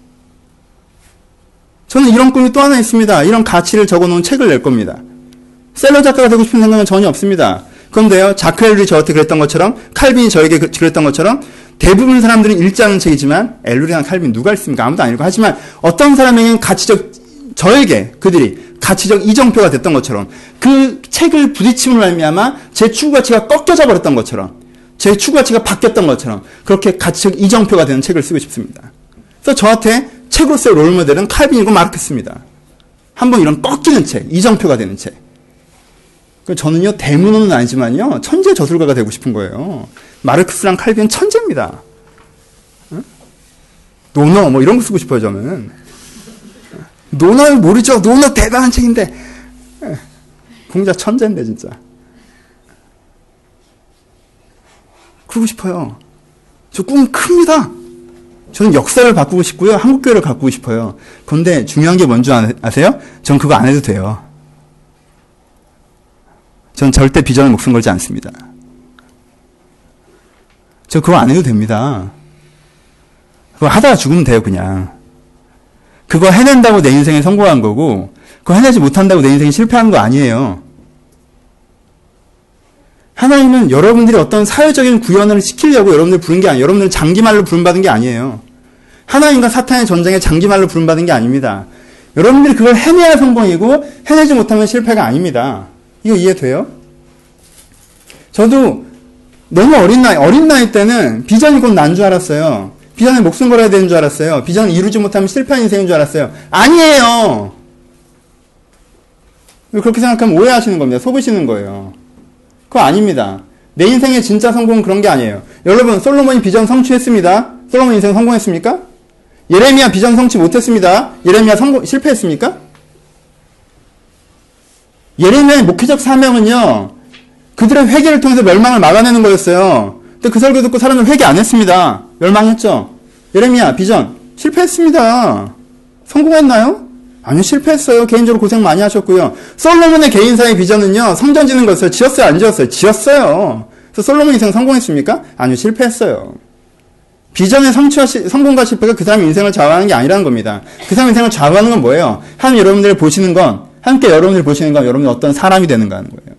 저는 이런 꿈이 또 하나 있습니다. 이런 가치를 적어놓은 책을 낼 겁니다. 셀러 작가가 되고 싶은 생각은 전혀 없습니다. 그런데요, 자크 엘룰이 저한테 그랬던 것처럼, 칼빈이 저에게 그랬던 것처럼, 대부분 사람들은 읽지 않은 책이지만 엘룰이나 칼빈 누가 읽습니까? 아무도 안 읽고. 하지만 어떤 사람에게는 저에게 그들이 가치적 이정표가 됐던 것처럼, 그 책을 부딪힘으로 말미암아 제 추구 가치가 꺾여져 버렸던 것처럼, 제 추구 가치가 바뀌었던 것처럼 그렇게 가치적 이정표가 되는 책을 쓰고 싶습니다. 그래서 저한테 책으로서의 롤모델은 칼빈이고 마르크스입니다. 한번 이런 꺾이는 책, 이정표가 되는 책. 저는요, 대문호는 아니지만요, 천재 저술가가 되고 싶은 거예요. 마르크스랑 칼빈은 천재입니다. 노너 뭐 이런 거 쓰고 싶어요. 저는 노너 모르죠? 노너 대단한 책인데 공자 천재인데 진짜 그러고 싶어요. 저 꿈 큽니다. 저는 역사를 바꾸고 싶고요, 한국교회를 바꾸고 싶어요. 그런데 중요한 게 뭔지 아세요? 전 그거 안 해도 돼요. 전 절대 비전에 목숨 걸지 않습니다. 저 그거 안 해도 됩니다. 그거 하다가 죽으면 돼요, 그냥. 그거 해낸다고 내 인생에 성공한 거고, 그거 해내지 못한다고 내 인생이 실패한 거 아니에요. 하나님은 여러분들이 어떤 사회적인 구현을 시키려고 여러분들 부른 게 아니에요. 여러분들 장기말로 부름받은 게 아니에요. 하나님과 사탄의 전쟁에 장기말로 부름받은 게 아닙니다. 여러분들이 그걸 해내야 성공이고 해내지 못하면 실패가 아닙니다. 이거 이해돼요? 저도 너무 어린 나이 때는 비전이 곧 난 줄 알았어요. 비전에 목숨 걸어야 되는 줄 알았어요. 비전을 이루지 못하면 실패한 인생인 줄 알았어요. 아니에요. 그렇게 생각하면 오해하시는 겁니다. 속으시는 거예요. 그거 아닙니다. 내 인생의 진짜 성공은 그런 게 아니에요. 여러분, 솔로몬이 비전 성취했습니다. 솔로몬 인생 성공했습니까? 예레미야 비전 성취 못했습니다. 예레미야 실패했습니까? 예레미야의 목회적 사명은요, 그들의 회개를 통해서 멸망을 막아내는 거였어요. 근데 그 설교 듣고 사람들 회개 안 했습니다. 멸망했죠. 예레미야 비전 실패했습니다. 성공했나요? 아니요, 실패했어요. 개인적으로 고생 많이 하셨고요. 솔로몬의 개인사의 비전은요, 성전 짓는 거였어요. 지었어요? 안 지었어요? 지었어요. 그래서 솔로몬 인생 성공했습니까? 아니요, 실패했어요. 비전의 성공과 실패가 그 사람의 인생을 좌우하는 게 아니라는 겁니다. 그 사람의 인생을 좌우하는 건 뭐예요? 하나님 여러분들이 보시는 건, 함께 여러분들이 보시는 건 여러분이 어떤 사람이 되는가 하는 거예요.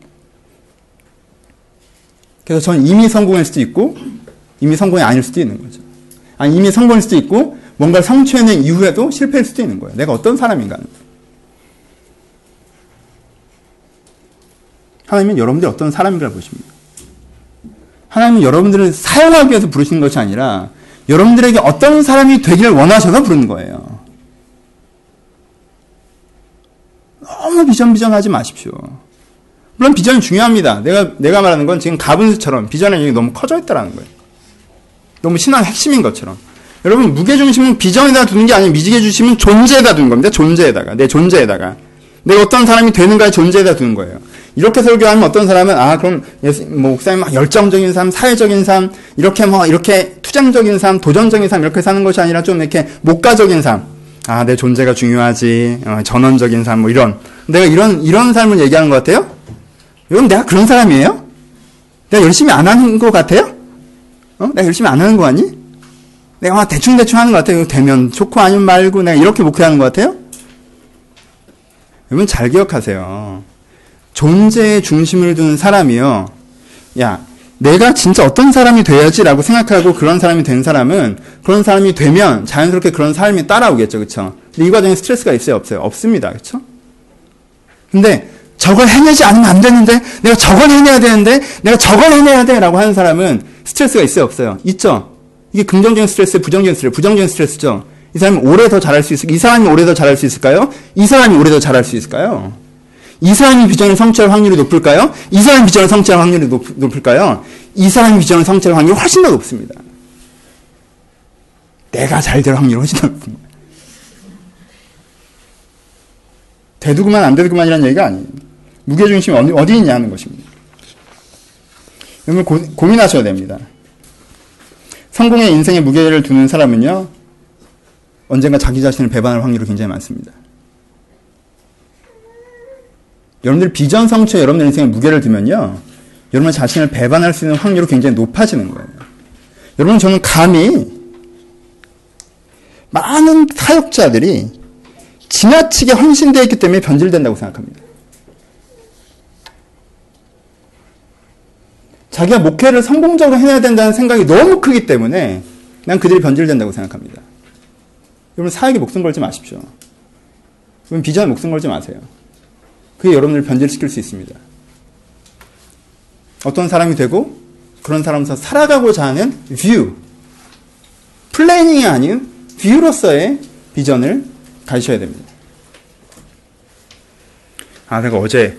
그래서 저는 이미 성공할 수도 있고, 이미 성공이 아닐 수도 있는 거죠. 아니, 이미 성공할 수도 있고, 뭔가를 성취해낸 이후에도 실패할 수도 있는 거예요. 내가 어떤 사람인가 하는 거예요. 하나님은 여러분들이 어떤 사람인가를 보십니다. 하나님은 여러분들을 사용하기 위해서 부르시는 것이 아니라 여러분들에게 어떤 사람이 되기를 원하셔서 부르는 거예요. 너무 비전하지 마십시오. 물론 비전이 중요합니다. 내가 말하는 건 지금 가분수처럼 비전의 영역이 너무 커져 있다는 거예요. 너무 신앙의 핵심인 것처럼. 여러분, 무게중심은 비전에다 두는 게 아니라 미지게중심은 존재에다 두는 겁니다. 존재에다가. 내 존재에다가. 내가 어떤 사람이 되는가의 존재에다 두는 거예요. 이렇게 설교하면 어떤 사람은, 그럼, 목사님 막 열정적인 삶, 사회적인 삶, 이렇게 투쟁적인 삶, 도전적인 삶, 이렇게 사는 것이 아니라 좀 이렇게 목가적인 삶. 내 존재가 중요하지, 전원적인 삶, 이런. 내가 이런 삶을 얘기하는 것 같아요? 여러분, 내가 그런 사람이에요? 내가 열심히 안 하는 것 같아요? 내가 열심히 안 하는 거 아니? 내가 대충 하는 것 같아요. 되면 좋고 아니면 말고 내가 이렇게 목회하는 것 같아요? 여러분 잘 기억하세요. 존재의 중심을 두는 사람이요. 내가 진짜 어떤 사람이 돼야지라고 생각하고 그런 사람이 된 사람은 그런 사람이 되면 자연스럽게 그런 삶이 따라오겠죠. 그렇죠? 근데 이 과정에 스트레스가 있어요? 없어요? 없습니다. 그렇죠? 근데 저걸 해내지 않으면 안 되는데 내가 저걸 해내야 되는데 내가 저걸 해내야 돼 라고 하는 사람은 스트레스가 있어요? 없어요? 있죠? 이게 긍정적인 스트레스, 부정적인 스트레스죠. 이 사람이 오래 더 잘할 수 있을까요? 이 사람이 오래 더 잘할 수 있을까요? 이 사람이 오래 더 잘할 수 있을까요? 이 사람이 비전을 성취할 확률이 높을까요? 이 사람이 비전을 성취할 확률이 높을까요? 이 사람이 비전을 성취할 확률이 훨씬 더 높습니다. 내가 잘 될 확률이 훨씬 더 높습니다. 되두구만 안 되두구만이라는 얘기가 아니에요. 무게중심이 어디 있냐 하는 것입니다. 여러분 고민하셔야 됩니다. 성공의 인생에 무게를 두는 사람은요, 언젠가 자기 자신을 배반할 확률이 굉장히 많습니다. 여러분들 비전 성취에 여러분들 인생에 무게를 두면요, 여러분 자신을 배반할 수 있는 확률이 굉장히 높아지는 거예요. 여러분, 저는 감히 많은 사역자들이 지나치게 헌신되어 있기 때문에 변질된다고 생각합니다. 자기가 목회를 성공적으로 해내야 된다는 생각이 너무 크기 때문에 난 그들이 변질된다고 생각합니다. 여러분, 사역에 목숨 걸지 마십시오. 여러분, 비전에 목숨 걸지 마세요. 그게 여러분을 변질시킬 수 있습니다. 어떤 사람이 되고 그런 사람으로서 살아가고자 하는 뷰, 플래닝이 아닌 뷰로서의 비전을 가지셔야 됩니다. 제가 어제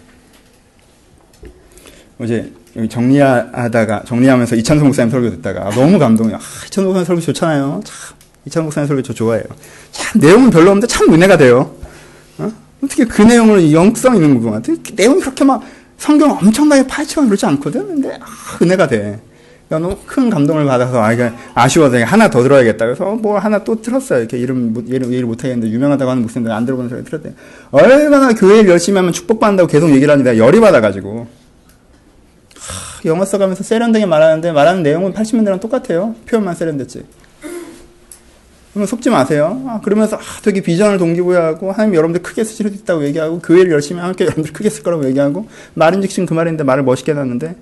여기 정리하면서 이찬석 목사님 설교 듣다가 너무 감동이에요. 이찬석 목사님 설교 좋잖아요. 참, 이찬석 목사님 설교 저 좋아해요. 참, 내용은 별로 없는데 참 은혜가 돼요. 어떻게 그 내용을 영성 있는 거 같아? 내용이 그렇게 막 성경 엄청나게 파헤치고 그러지 않거든? 근데 은혜가 돼. 너무 큰 감동을 받아서 아쉬워서 하나 더 들어야겠다. 그래서 하나 또 들었어요. 이렇게 얘기를 못하겠는데 유명하다고 하는 목사님들 안 들어보는 소리 들었대요. 얼마나 교회를 열심히 하면 축복받는다고 계속 얘기를 하는데 열이 받아가지고 영어 써가면서 세련되게 말하는 내용은 80년대랑 똑같아요. 표현만 세련됐지. 그러면 속지 마세요. 그러면서 되게 비전을 동기부여하고 하나님 여러분들 크게 쓰실 수 있다고 얘기하고 교회를 열심히 하니까 여러분들 크게 쓸 거라고 얘기하고 말인즉슨 그 말인데 말을 멋있게 해놨는데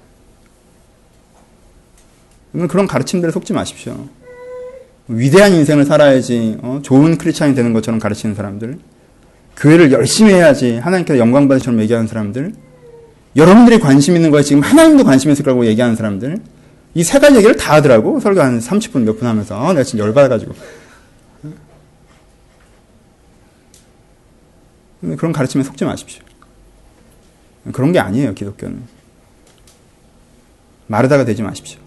그런 가르침들에 속지 마십시오. 위대한 인생을 살아야지 좋은 크리스찬이 되는 것처럼 가르치는 사람들, 교회를 열심히 해야지 하나님께서 영광 받으처럼 얘기하는 사람들, 여러분들이 관심 있는 거에 지금 하나님도 관심 있을 거라고 얘기하는 사람들, 이 세 가지 얘기를 다 하더라고. 설교 한 30분 몇 분 하면서 내가 진짜 열받아가지고. 그런 가르침에 속지 마십시오. 그런 게 아니에요, 기독교는. 마르다가 되지 마십시오.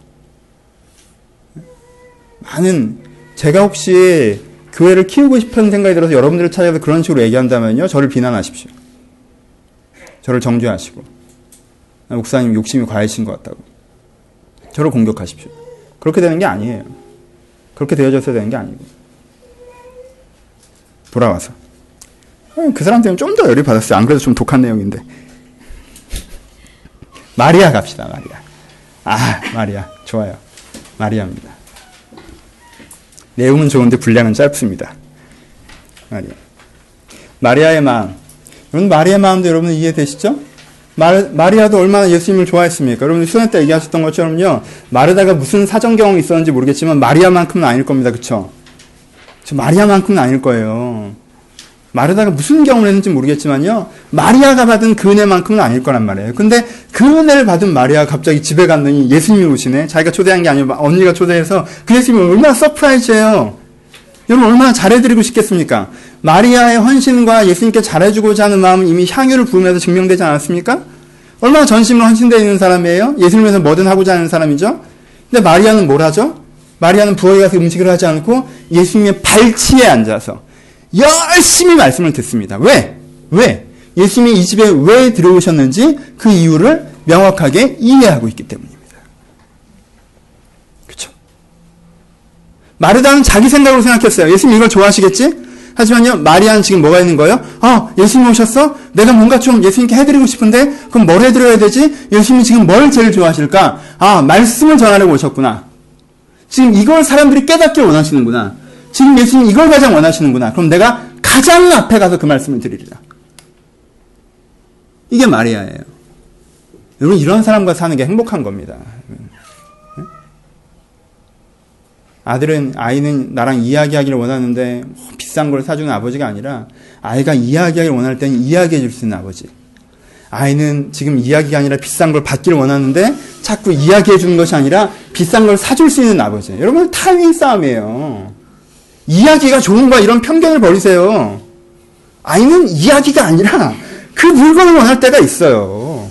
제가 혹시 교회를 키우고 싶은 생각이 들어서 여러분들을 찾아서 그런 식으로 얘기한다면요, 저를 비난하십시오. 저를 정죄하시고, 목사님 욕심이 과하신 것 같다고. 저를 공격하십시오. 그렇게 되는 게 아니에요. 그렇게 되어져서 되는 게 아니고. 돌아와서. 그 사람 때문에 좀 더 열이 받았어요. 안 그래도 좀 독한 내용인데. 마리아 갑시다, 마리아. 마리아. 좋아요. 마리아입니다. 내용은 좋은데 분량은 짧습니다. 마리아의 마음. 여러분, 마리아의 마음도 여러분 이해되시죠? 마리아도 얼마나 예수님을 좋아했습니까? 여러분, 수련 때 얘기하셨던 것처럼요, 마르다가 무슨 사정 경험이 있었는지 모르겠지만, 마리아만큼은 아닐 겁니다. 그쵸? 마리아만큼은 아닐 거예요. 마르다가 무슨 경험을 했는지 모르겠지만요, 마리아가 받은 그 은혜만큼은 아닐 거란 말이에요. 근데 그 은혜를 받은 마리아가 갑자기 집에 갔더니 예수님이 오시네? 자기가 초대한 게 아니고 언니가 초대해서 그 예수님이 얼마나 서프라이즈예요. 여러분, 얼마나 잘해드리고 싶겠습니까? 마리아의 헌신과 예수님께 잘해주고자 하는 마음은 이미 향유를 부으면서 증명되지 않았습니까? 얼마나 전심으로 헌신되어 있는 사람이에요? 예수님을 위해서 뭐든 하고자 하는 사람이죠? 근데 마리아는 뭘 하죠? 마리아는 부엌에 가서 음식을 하지 않고 예수님의 발치에 앉아서 열심히 말씀을 듣습니다. 왜? 예수님이 이 집에 왜 들어오셨는지 그 이유를 명확하게 이해하고 있기 때문입니다. 그렇죠? 마르다는 자기 생각으로 생각했어요. 예수님 이걸 좋아하시겠지? 하지만요, 마리아는 지금 뭐가 있는 거예요? 예수님 오셨어? 내가 뭔가 좀 예수님께 해드리고 싶은데 그럼 뭘 해드려야 되지? 예수님이 지금 뭘 제일 좋아하실까? 말씀을 전하려고 오셨구나. 지금 이걸 사람들이 깨닫길 원하시는구나. 지금 예수님 이걸 가장 원하시는구나. 그럼 내가 가장 앞에 가서 그 말씀을 드리리라. 이게 마리아예요. 여러분, 이런 사람과 사는 게 행복한 겁니다. 아이는 나랑 이야기하기를 원하는데 비싼 걸 사주는 아버지가 아니라 아이가 이야기하기를 원할 때는 이야기해 줄 수 있는 아버지. 아이는 지금 이야기가 아니라 비싼 걸 받기를 원하는데 자꾸 이야기해 주는 것이 아니라 비싼 걸 사줄 수 있는 아버지. 여러분, 타이밍 싸움이에요. 이야기가 좋은 거야 이런 편견을 버리세요. 아이는 이야기가 아니라 그 물건을 원할 때가 있어요.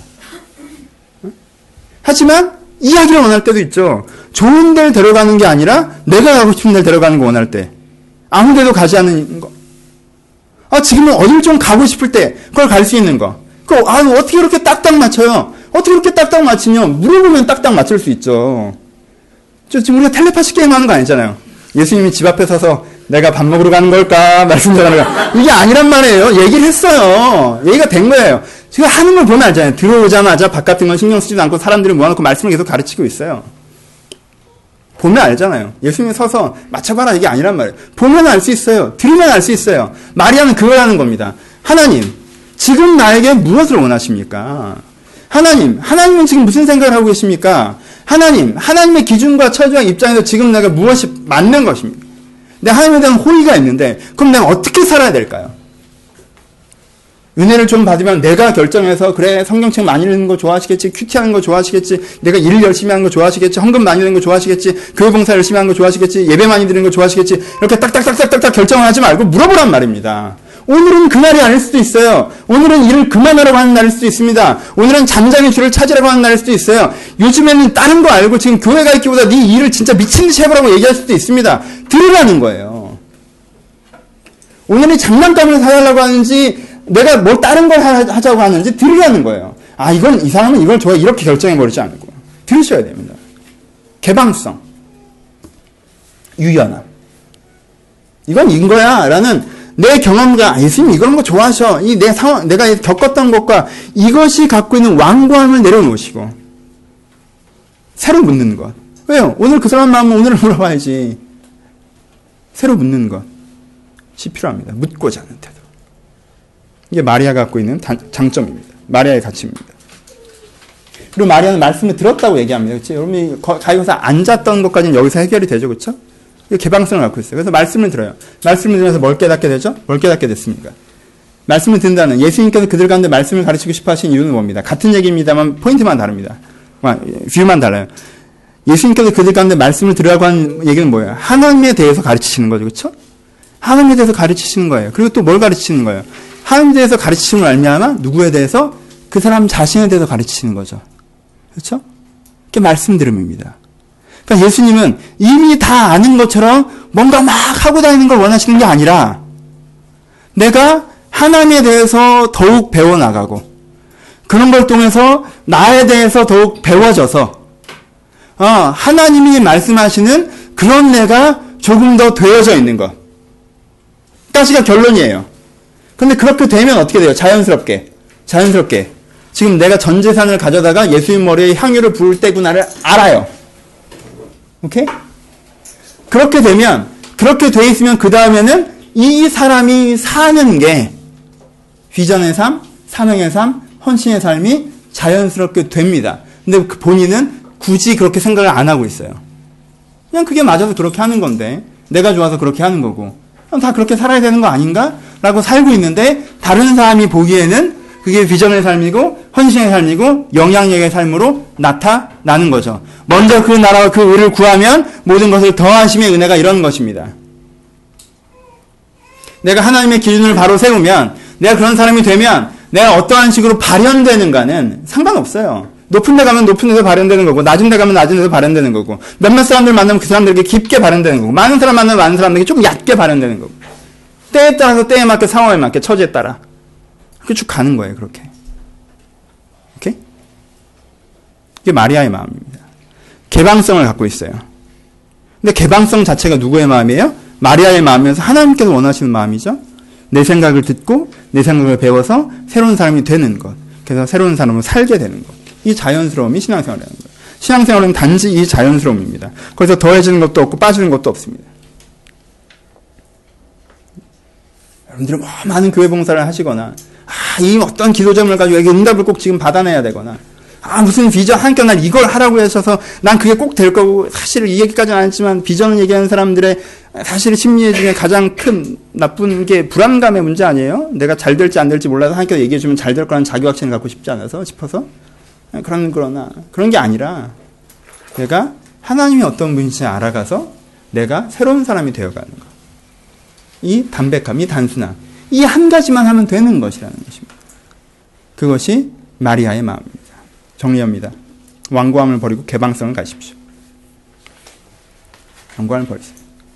하지만 이야기를 원할 때도 있죠. 좋은 데를 데려가는 게 아니라 내가 가고 싶은 데를 데려가는 거 원할 때. 아무 데도 가지 않는 거. 지금은 어딜 좀 가고 싶을 때 그걸 갈 수 있는 거. 어떻게 그렇게 딱딱 맞춰요? 어떻게 그렇게 딱딱 맞추냐? 물어보면 딱딱 맞출 수 있죠. 지금 우리가 텔레파시 게임 하는 거 아니잖아요. 예수님이 집 앞에 서서 내가 밥 먹으러 가는 걸까? 말씀 전하는 거. 이게 아니란 말이에요. 얘기를 했어요. 얘기가 된 거예요. 제가 하는 걸 보면 알잖아요. 들어오자마자 바깥인 건 신경 쓰지도 않고 사람들이 모아놓고 말씀을 계속 가르치고 있어요. 보면 알잖아요. 예수님이 서서 맞춰봐라 이게 아니란 말이에요. 보면 알 수 있어요. 들으면 알 수 있어요. 마리아는 그걸 하는 겁니다. 하나님, 지금 나에게 무엇을 원하십니까? 하나님은 지금 무슨 생각을 하고 계십니까? 하나님의 기준과 처지와 입장에서 지금 내가 무엇이 맞는 것입니까? 내 하나님에 대한 호의가 있는데 그럼 내가 어떻게 살아야 될까요? 은혜를 좀 받으면 내가 결정해서 그래 성경책 많이 읽는 거 좋아하시겠지, 큐티하는 거 좋아하시겠지, 내가 일을 열심히 하는 거 좋아하시겠지, 헌금 많이 내는 거 좋아하시겠지, 교회 봉사 열심히 하는 거 좋아하시겠지, 예배 많이 드리는 거 좋아하시겠지, 이렇게 딱딱딱딱딱 결정을 하지 말고 물어보란 말입니다. 오늘은 그날이 아닐 수도 있어요. 오늘은 일을 그만하라고 하는 날일 수도 있습니다. 오늘은 잠잠히 주를 찾으라고 하는 날일 수도 있어요. 요즘에는 다른 거 알고 지금 교회 가 있기보다 네 일을 진짜 미친 듯이 해보라고 얘기할 수도 있습니다. 들으라는 거예요. 오늘이 장난감을 사달라고 하는지 내가 뭘 다른 걸 하자고 하는지 들으라는 거예요. 이 사람은 이걸 좋아해 이렇게 결정해버리지 않고 들으셔야 됩니다. 개방성, 유연함. 이건 이거야 라는 내 경험과 예수님 이런 거 좋아하셔. 내 상황, 내가 겪었던 것과 이것이 갖고 있는 완고함을 내려놓으시고 새로 묻는 것. 왜요? 오늘 그 사람 마음은 오늘 물어봐야지. 새로 묻는 것이 필요합니다. 묻고자 하는 태도. 이게 마리아가 갖고 있는 장점입니다. 마리아의 가치입니다. 그리고 마리아는 말씀을 들었다고 얘기합니다. 그렇죠? 여러분이 가서 앉았던 것까지는 여기서 해결이 되죠. 그렇죠? 개방성을 갖고 있어요. 그래서 말씀을 들어요. 말씀을 들으면서 뭘 깨닫게 되죠? 뭘 깨닫게 됐습니까? 말씀을 듣는다는 예수님께서 그들 가운데 말씀을 가르치고 싶어 하신 이유는 뭡니다? 같은 얘기입니다만 포인트만 다릅니다. 뷰만 달라요. 예수님께서 그들 가운데 말씀을 들으라고 하는 얘기는 뭐예요? 하나님에 대해서 가르치시는 거죠. 그렇죠? 하나님에 대해서 가르치시는 거예요. 그리고 또 뭘 가르치시는 거예요? 하나님에 대해서 가르치심을 알미하면 누구에 대해서? 그 사람 자신에 대해서 가르치시는 거죠. 그렇죠? 그게 말씀 들음입니다. 그러니까 예수님은 이미 다 아는 것처럼 뭔가 막 하고 다니는 걸 원하시는 게 아니라 내가 하나님에 대해서 더욱 배워나가고 그런 걸 통해서 나에 대해서 더욱 배워져서 하나님이 말씀하시는 그런 내가 조금 더 되어져 있는 것. 까지가 결론이에요. 근데 그렇게 되면 어떻게 돼요? 자연스럽게. 지금 내가 전 재산을 가져다가 예수님 머리에 향유를 부을 때구나를 알아요. 오케이? 그렇게 되면, 그렇게 돼 있으면 그 다음에는 이 사람이 사는 게 비전의 삶, 사명의 삶, 헌신의 삶이 자연스럽게 됩니다. 근데 그 본인은 굳이 그렇게 생각을 안 하고 있어요. 그냥 그게 맞아서 그렇게 하는 건데, 내가 좋아서 그렇게 하는 거고, 다 그렇게 살아야 되는 거 아닌가? 라고 살고 있는데, 다른 사람이 보기에는 그게 비전의 삶이고, 헌신의 삶이고, 영향력의 삶으로 나타나는 거죠. 먼저 그 나라와 그 의를 구하면 모든 것을 더하심의 은혜가 이런 것입니다. 내가 하나님의 기준을 바로 세우면, 내가 그런 사람이 되면, 내가 어떠한 식으로 발현되는가는 상관없어요. 높은 데 가면 높은 데서 발현되는 거고, 낮은 데 가면 낮은 데서 발현되는 거고, 몇몇 사람들 만나면 그 사람들에게 깊게 발현되는 거고, 많은 사람 만나면 많은 사람들에게 좀 얕게 발현되는 거고, 때에 따라서 때에 맞게, 상황에 맞게, 처지에 따라. 그렇게 쭉 가는 거예요, 그렇게. 오케이? 이게 마리아의 마음입니다. 개방성을 갖고 있어요. 근데 개방성 자체가 누구의 마음이에요? 마리아의 마음이면서 하나님께서 원하시는 마음이죠. 내 생각을 듣고, 내 생각을 배워서 새로운 사람이 되는 것. 그래서 새로운 사람으로 살게 되는 것. 이 자연스러움이 신앙생활이라는 거예요. 신앙생활은 단지 이 자연스러움입니다. 거기서 더해지는 것도 없고 빠지는 것도 없습니다. 여러분들은 많은 교회 봉사를 하시거나 이 어떤 기도 제목을 가지고 여기 응답을 꼭 지금 받아내야 되거나 무슨 비전 하니까 날 이걸 하라고 하셔서 난 그게 꼭 될 거고 사실 이 얘기까지는 안 했지만 비전을 얘기하는 사람들의 사실 심리 중에 가장 큰 나쁜 게 불안감의 문제 아니에요? 내가 잘 될지 안 될지 몰라서 하나님께서 얘기해 주면 잘 될 거라는 자기 확신을 갖고 싶지 않아서 싶어서 그런 게 아니라 내가 하나님이 어떤 분인지 알아가서 내가 새로운 사람이 되어가는 것. 이 담백함, 이 단순함. 이 한 가지만 하면 되는 것이라는 것입니다. 그것이 마리아의 마음입니다. 정리합니다. 완고함을 버리고 개방성을 가십시오. 완고함을 버리세요.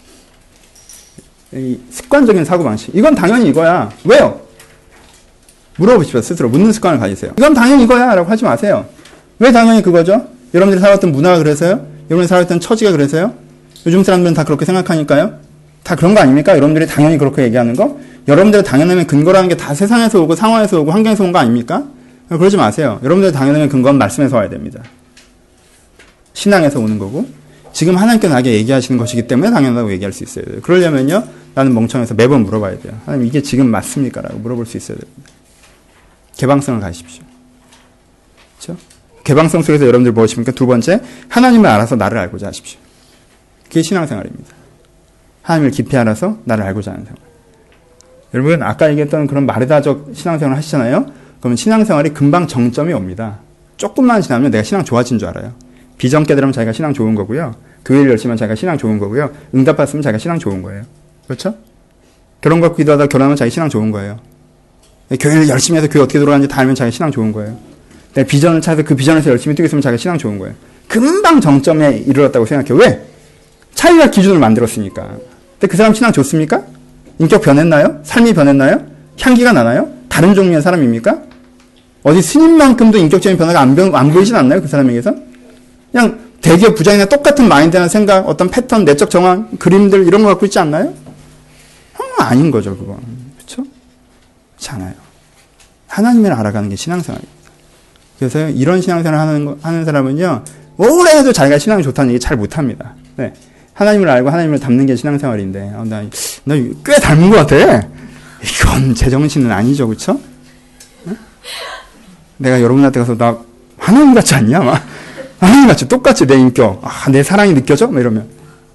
이 습관적인 사고방식. 이건 당연히 이거야. 왜요? 물어보십시오. 스스로. 묻는 습관을 가지세요. 이건 당연히 이거야. 라고 하지 마세요. 왜 당연히 그거죠? 여러분들이 살아왔던 문화가 그래서요? 여러분들이 살아왔던 처지가 그래서요? 요즘 사람들은 다 그렇게 생각하니까요? 다 그런 거 아닙니까? 여러분들이 당연히 그렇게 얘기하는 거? 여러분들의 당연함의 근거라는 게 다 세상에서 오고 상황에서 오고 환경에서 온 거 아닙니까? 그러지 마세요. 여러분들의 당연함의 근거는 말씀에서 와야 됩니다. 신앙에서 오는 거고 지금 하나님께 나에게 얘기하시는 것이기 때문에 당연하다고 얘기할 수 있어야 돼요. 그러려면요. 나는 멍청해서 매번 물어봐야 돼요. 하나님 이게 지금 맞습니까? 라고 물어볼 수 있어야 됩니다. 개방성을 가지십시오. 그렇죠? 개방성 속에서 여러분들 무엇입니까? 두 번째, 하나님을 알아서 나를 알고자 하십시오. 그게 신앙생활입니다. 하나님을 깊이 알아서 나를 알고자 하는 생활. 여러분 아까 얘기했던 그런 마르다적 신앙생활을 하시잖아요. 그러면 신앙생활이 금방 정점이 옵니다. 조금만 지나면 내가 신앙 좋아진 줄 알아요. 비전 깨달으면 자기가 신앙 좋은 거고요. 교회를 열심히 하면 자기가 신앙 좋은 거고요. 응답받으면 자기가 신앙 좋은 거예요. 그렇죠? 결혼 갖고 기도하다 결혼하면 자기 신앙 좋은 거예요. 교회를 열심히 해서 교회 어떻게 돌아가는지 다 알면 자기 신앙 좋은 거예요. 내 비전을 찾아서 그 비전에서 열심히 뛰고 있으면 자기가 신앙 좋은 거예요. 금방 정점에 이르렀다고 생각해요. 왜? 자기가 기준을 만들었으니까. 근데 그 사람 신앙 좋습니까? 인격 변했나요? 삶이 변했나요? 향기가 나나요? 다른 종류의 사람입니까? 어디 스님만큼도 인격적인 변화가 안 보이진 않나요? 그 사람에게서? 그냥 대기업 부장이나 똑같은 마인드나 생각, 어떤 패턴, 내적 정황, 그림들 이런 거 갖고 있지 않나요? 아닌 거죠, 그거. 그렇죠? 그렇지 않아요. 하나님을 알아가는 게 신앙생활입니다. 그래서 이런 신앙생활을 하는 사람은요, 오래 해도 자기가 신앙이 좋다는 얘기 잘 못합니다. 네. 하나님을 알고 하나님을 닮는 게 신앙생활인데, 나 꽤 닮은 것 같아. 이건 제정신은 아니죠, 그쵸? 응? 내가 여러분한테 가서 나 하나님 같지 않냐? 막 하나님 같이 똑같이 내 인격, 내 사랑이 느껴져? 막 이러면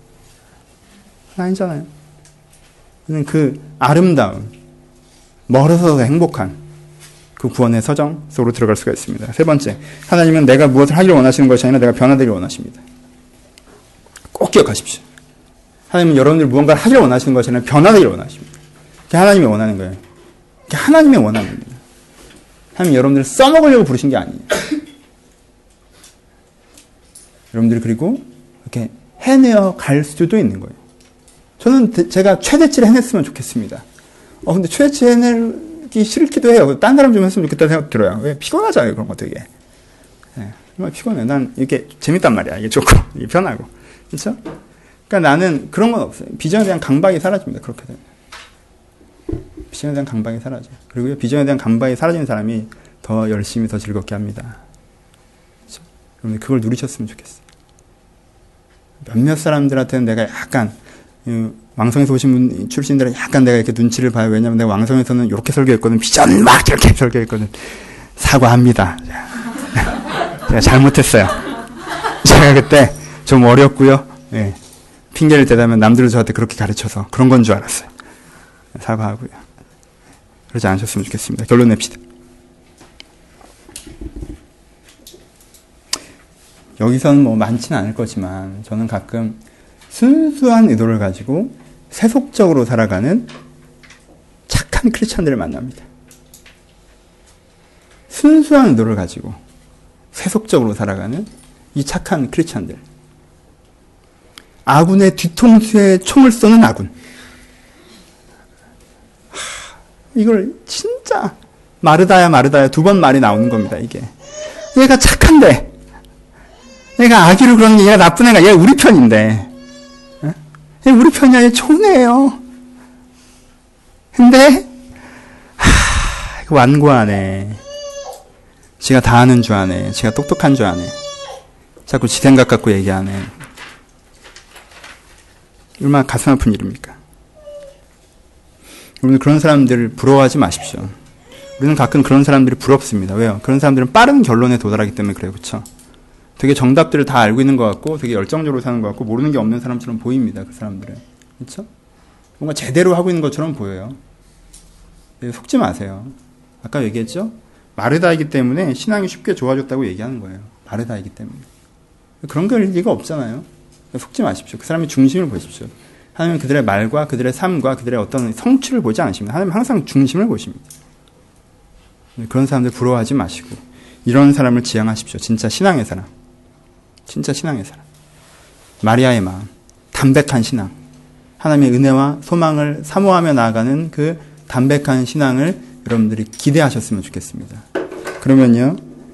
아니잖아요. 그 아름다움, 멀어서도 행복한 그 구원의 서정 속으로 들어갈 수가 있습니다. 세 번째, 하나님은 내가 무엇을 하기를 원하시는 것이 아니라 내가 변화되기를 원하십니다. 꼭 기억하십시오. 하나님은 여러분들이 무언가를 하기를 원하시는 것이 아니라 변화되기를 원하십니다. 그게 하나님이 원하는 거예요. 그게 하나님의 원하는 겁니다. 하나님이 여러분들을 써먹으려고 부르신 게 아니에요. 여러분들이 그리고 이렇게 해내어 갈 수도 있는 거예요. 저는 제가 최대치를 해냈으면 좋겠습니다. 근데 최대치 해내기 싫기도 해요. 딴 사람 좀 했으면 좋겠다는 생각 들어요. 왜? 피곤하잖아요, 그런 거 되게. 정말 피곤해. 난 이게 재밌단 말이야. 이게 좋고, 이게 편하고. 그렇죠? 그러니까 나는 그런 건 없어요. 비전에 대한 강박이 사라집니다. 그렇게 되면. 비전에 대한 강박이 사라져요. 그리고 비전에 대한 강박이 사라지는 사람이 더 열심히, 더 즐겁게 합니다. 그렇죠? 여러분들 그걸 누리셨으면 좋겠어요. 몇몇 사람들한테는 내가 약간 왕성에서 오신 분 출신들은 약간 내가 이렇게 눈치를 봐요. 왜냐면 내가 왕성에서는 이렇게 설교했거든. 비전 막 이렇게 설교했거든. 사과합니다. 제가 잘못했어요. 제가 그때 좀 어렸고요. 예. 핑계를 대다면 남들은 저한테 그렇게 가르쳐서 그런 건 줄 알았어요. 사과하고요. 그러지 않으셨으면 좋겠습니다. 결론 냅시다. 여기서는 뭐 많지는 않을 거지만 저는 가끔 순수한 의도를 가지고 세속적으로 살아가는 착한 크리스찬들을 만납니다. 순수한 의도를 가지고 세속적으로 살아가는 이 착한 크리스찬들. 아군의 뒤통수에 총을 쏘는 아군. 이걸 진짜 마르다야 두 번 말이 나오는 겁니다. 이게 얘가 착한데, 얘가 악의로 그러는 게 얘가 나쁜 애가, 얘가 우리 편인데, 얘 우리 편이야. 얘 좋은 애예요. 근데 이거 완고하네. 지가 다 아는 줄 아네. 지가 똑똑한 줄 아네. 자꾸 지 생각 갖고 얘기하네. 얼마나 가슴 아픈 일입니까? 여러분, 그런 사람들을 부러워하지 마십시오. 우리는 가끔 그런 사람들이 부럽습니다. 왜요? 그런 사람들은 빠른 결론에 도달하기 때문에 그래요. 그렇죠? 되게 정답들을 다 알고 있는 것 같고 되게 열정적으로 사는 것 같고 모르는 게 없는 사람처럼 보입니다. 그 사람들은. 그렇죠? 뭔가 제대로 하고 있는 것처럼 보여요. 속지 마세요. 아까 얘기했죠? 마르다이기 때문에 신앙이 쉽게 좋아졌다고 얘기하는 거예요. 마르다이기 때문에. 그런 걸 리가 없잖아요. 속지 마십시오. 그 사람의 중심을 보십시오. 하나님은 그들의 말과 그들의 삶과 그들의 어떤 성취를 보지 않으십니다. 하나님은 항상 중심을 보십니다. 그런 사람들 부러워하지 마시고 이런 사람을 지향하십시오. 진짜 신앙의 사람. 진짜 신앙의 사람. 마리아의 마음. 담백한 신앙. 하나님의 은혜와 소망을 사모하며 나아가는 그 담백한 신앙을 여러분들이 기대하셨으면 좋겠습니다. 그러면요.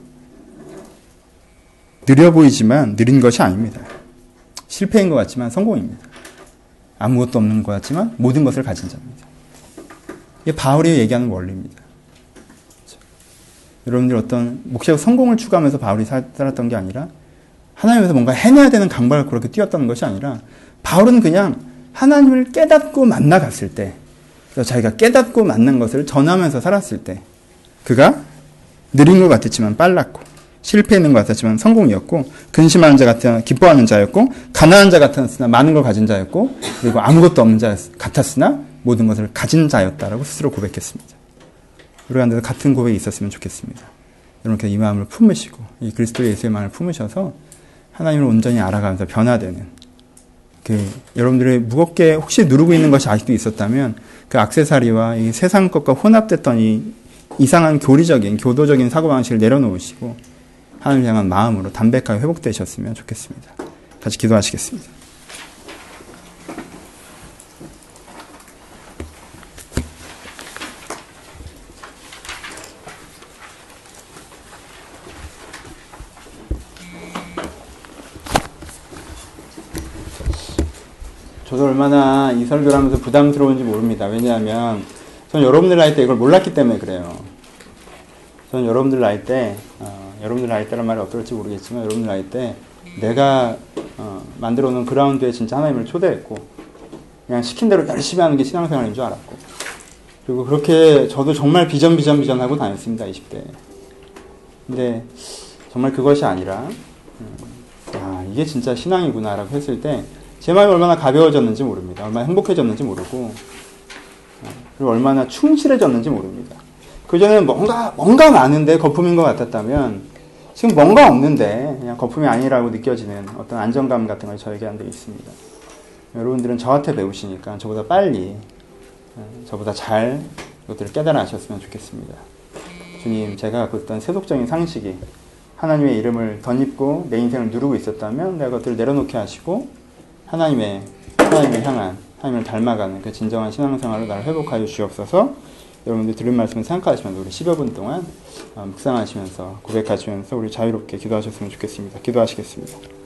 느려 보이지만 느린 것이 아닙니다. 실패인 것 같지만 성공입니다. 아무것도 없는 것 같지만 모든 것을 가진 자입니다. 이게 바울이 얘기하는 원리입니다. 그렇죠? 여러분들 어떤 목적 성공을 추구하면서 바울이 살았던 게 아니라 하나님에서 뭔가 해내야 되는 강박을 그렇게 뛰었다는 것이 아니라 바울은 그냥 하나님을 깨닫고 만나갔을 때 그래서 자기가 깨닫고 만난 것을 전하면서 살았을 때 그가 느린 것 같았지만 빨랐고 실패했는 것 같았지만 성공이었고 근심하는 자 같으나 기뻐하는 자였고 가난한 자 같았으나 많은 걸 가진 자였고 그리고 아무것도 없는 자 같았으나 모든 것을 가진 자였다라고 스스로 고백했습니다. 우리 가운데도 같은 고백이 있었으면 좋겠습니다. 여러분께 이 마음을 품으시고 이 그리스도 예수의 마음을 품으셔서 하나님을 온전히 알아가면서 변화되는 여러분들이 무겁게 혹시 누르고 있는 것이 아직도 있었다면 그 액세서리와 이 세상 것과 혼합됐던 이 이상한 교도적인 사고방식을 내려놓으시고 하나님을 향한 마음으로 담백하게 회복되셨으면 좋겠습니다. 같이 기도하시겠습니다. 저도 얼마나 이 설교를 하면서 부담스러운지 모릅니다. 왜냐하면 저는 여러분들 나이 때 이걸 몰랐기 때문에 그래요. 저는 여러분들 나이 때 여러분들 나이 때란 말이 어떨지 모르겠지만 여러분들 나이 때 내가 만들어 놓은 그라운드에 진짜 하나님을 초대했고, 그냥 시킨 대로 열심히 하는 게 신앙생활인 줄 알았고, 그리고 그렇게 저도 정말 비전하고 다녔습니다, 20대에. 근데 정말 그것이 아니라, 이게 진짜 신앙이구나라고 했을 때, 제 마음이 얼마나 가벼워졌는지 모릅니다. 얼마나 행복해졌는지 모르고, 그리고 얼마나 충실해졌는지 모릅니다. 그전에는 뭔가 많은데 거품인 것 같았다면, 지금 뭔가 없는데 그냥 거품이 아니라고 느껴지는 어떤 안정감 같은 걸 저에게 한 데 있습니다. 여러분들은 저한테 배우시니까 저보다 빨리, 저보다 잘 이것들을 깨달아하셨으면 좋겠습니다. 주님, 제가 갖고 있던 세속적인 상식이 하나님의 이름을 덧입고 내 인생을 누르고 있었다면 내가 그것들을 내려놓게 하시고 하나님을 향한, 하나님을 닮아가는 그 진정한 신앙생활로 나를 회복하여 주옵소서. 여러분들 들은 말씀을 생각하시면서 우리 10여 분 동안 묵상하시면서 고백하시면서 우리 자유롭게 기도하셨으면 좋겠습니다. 기도하시겠습니다.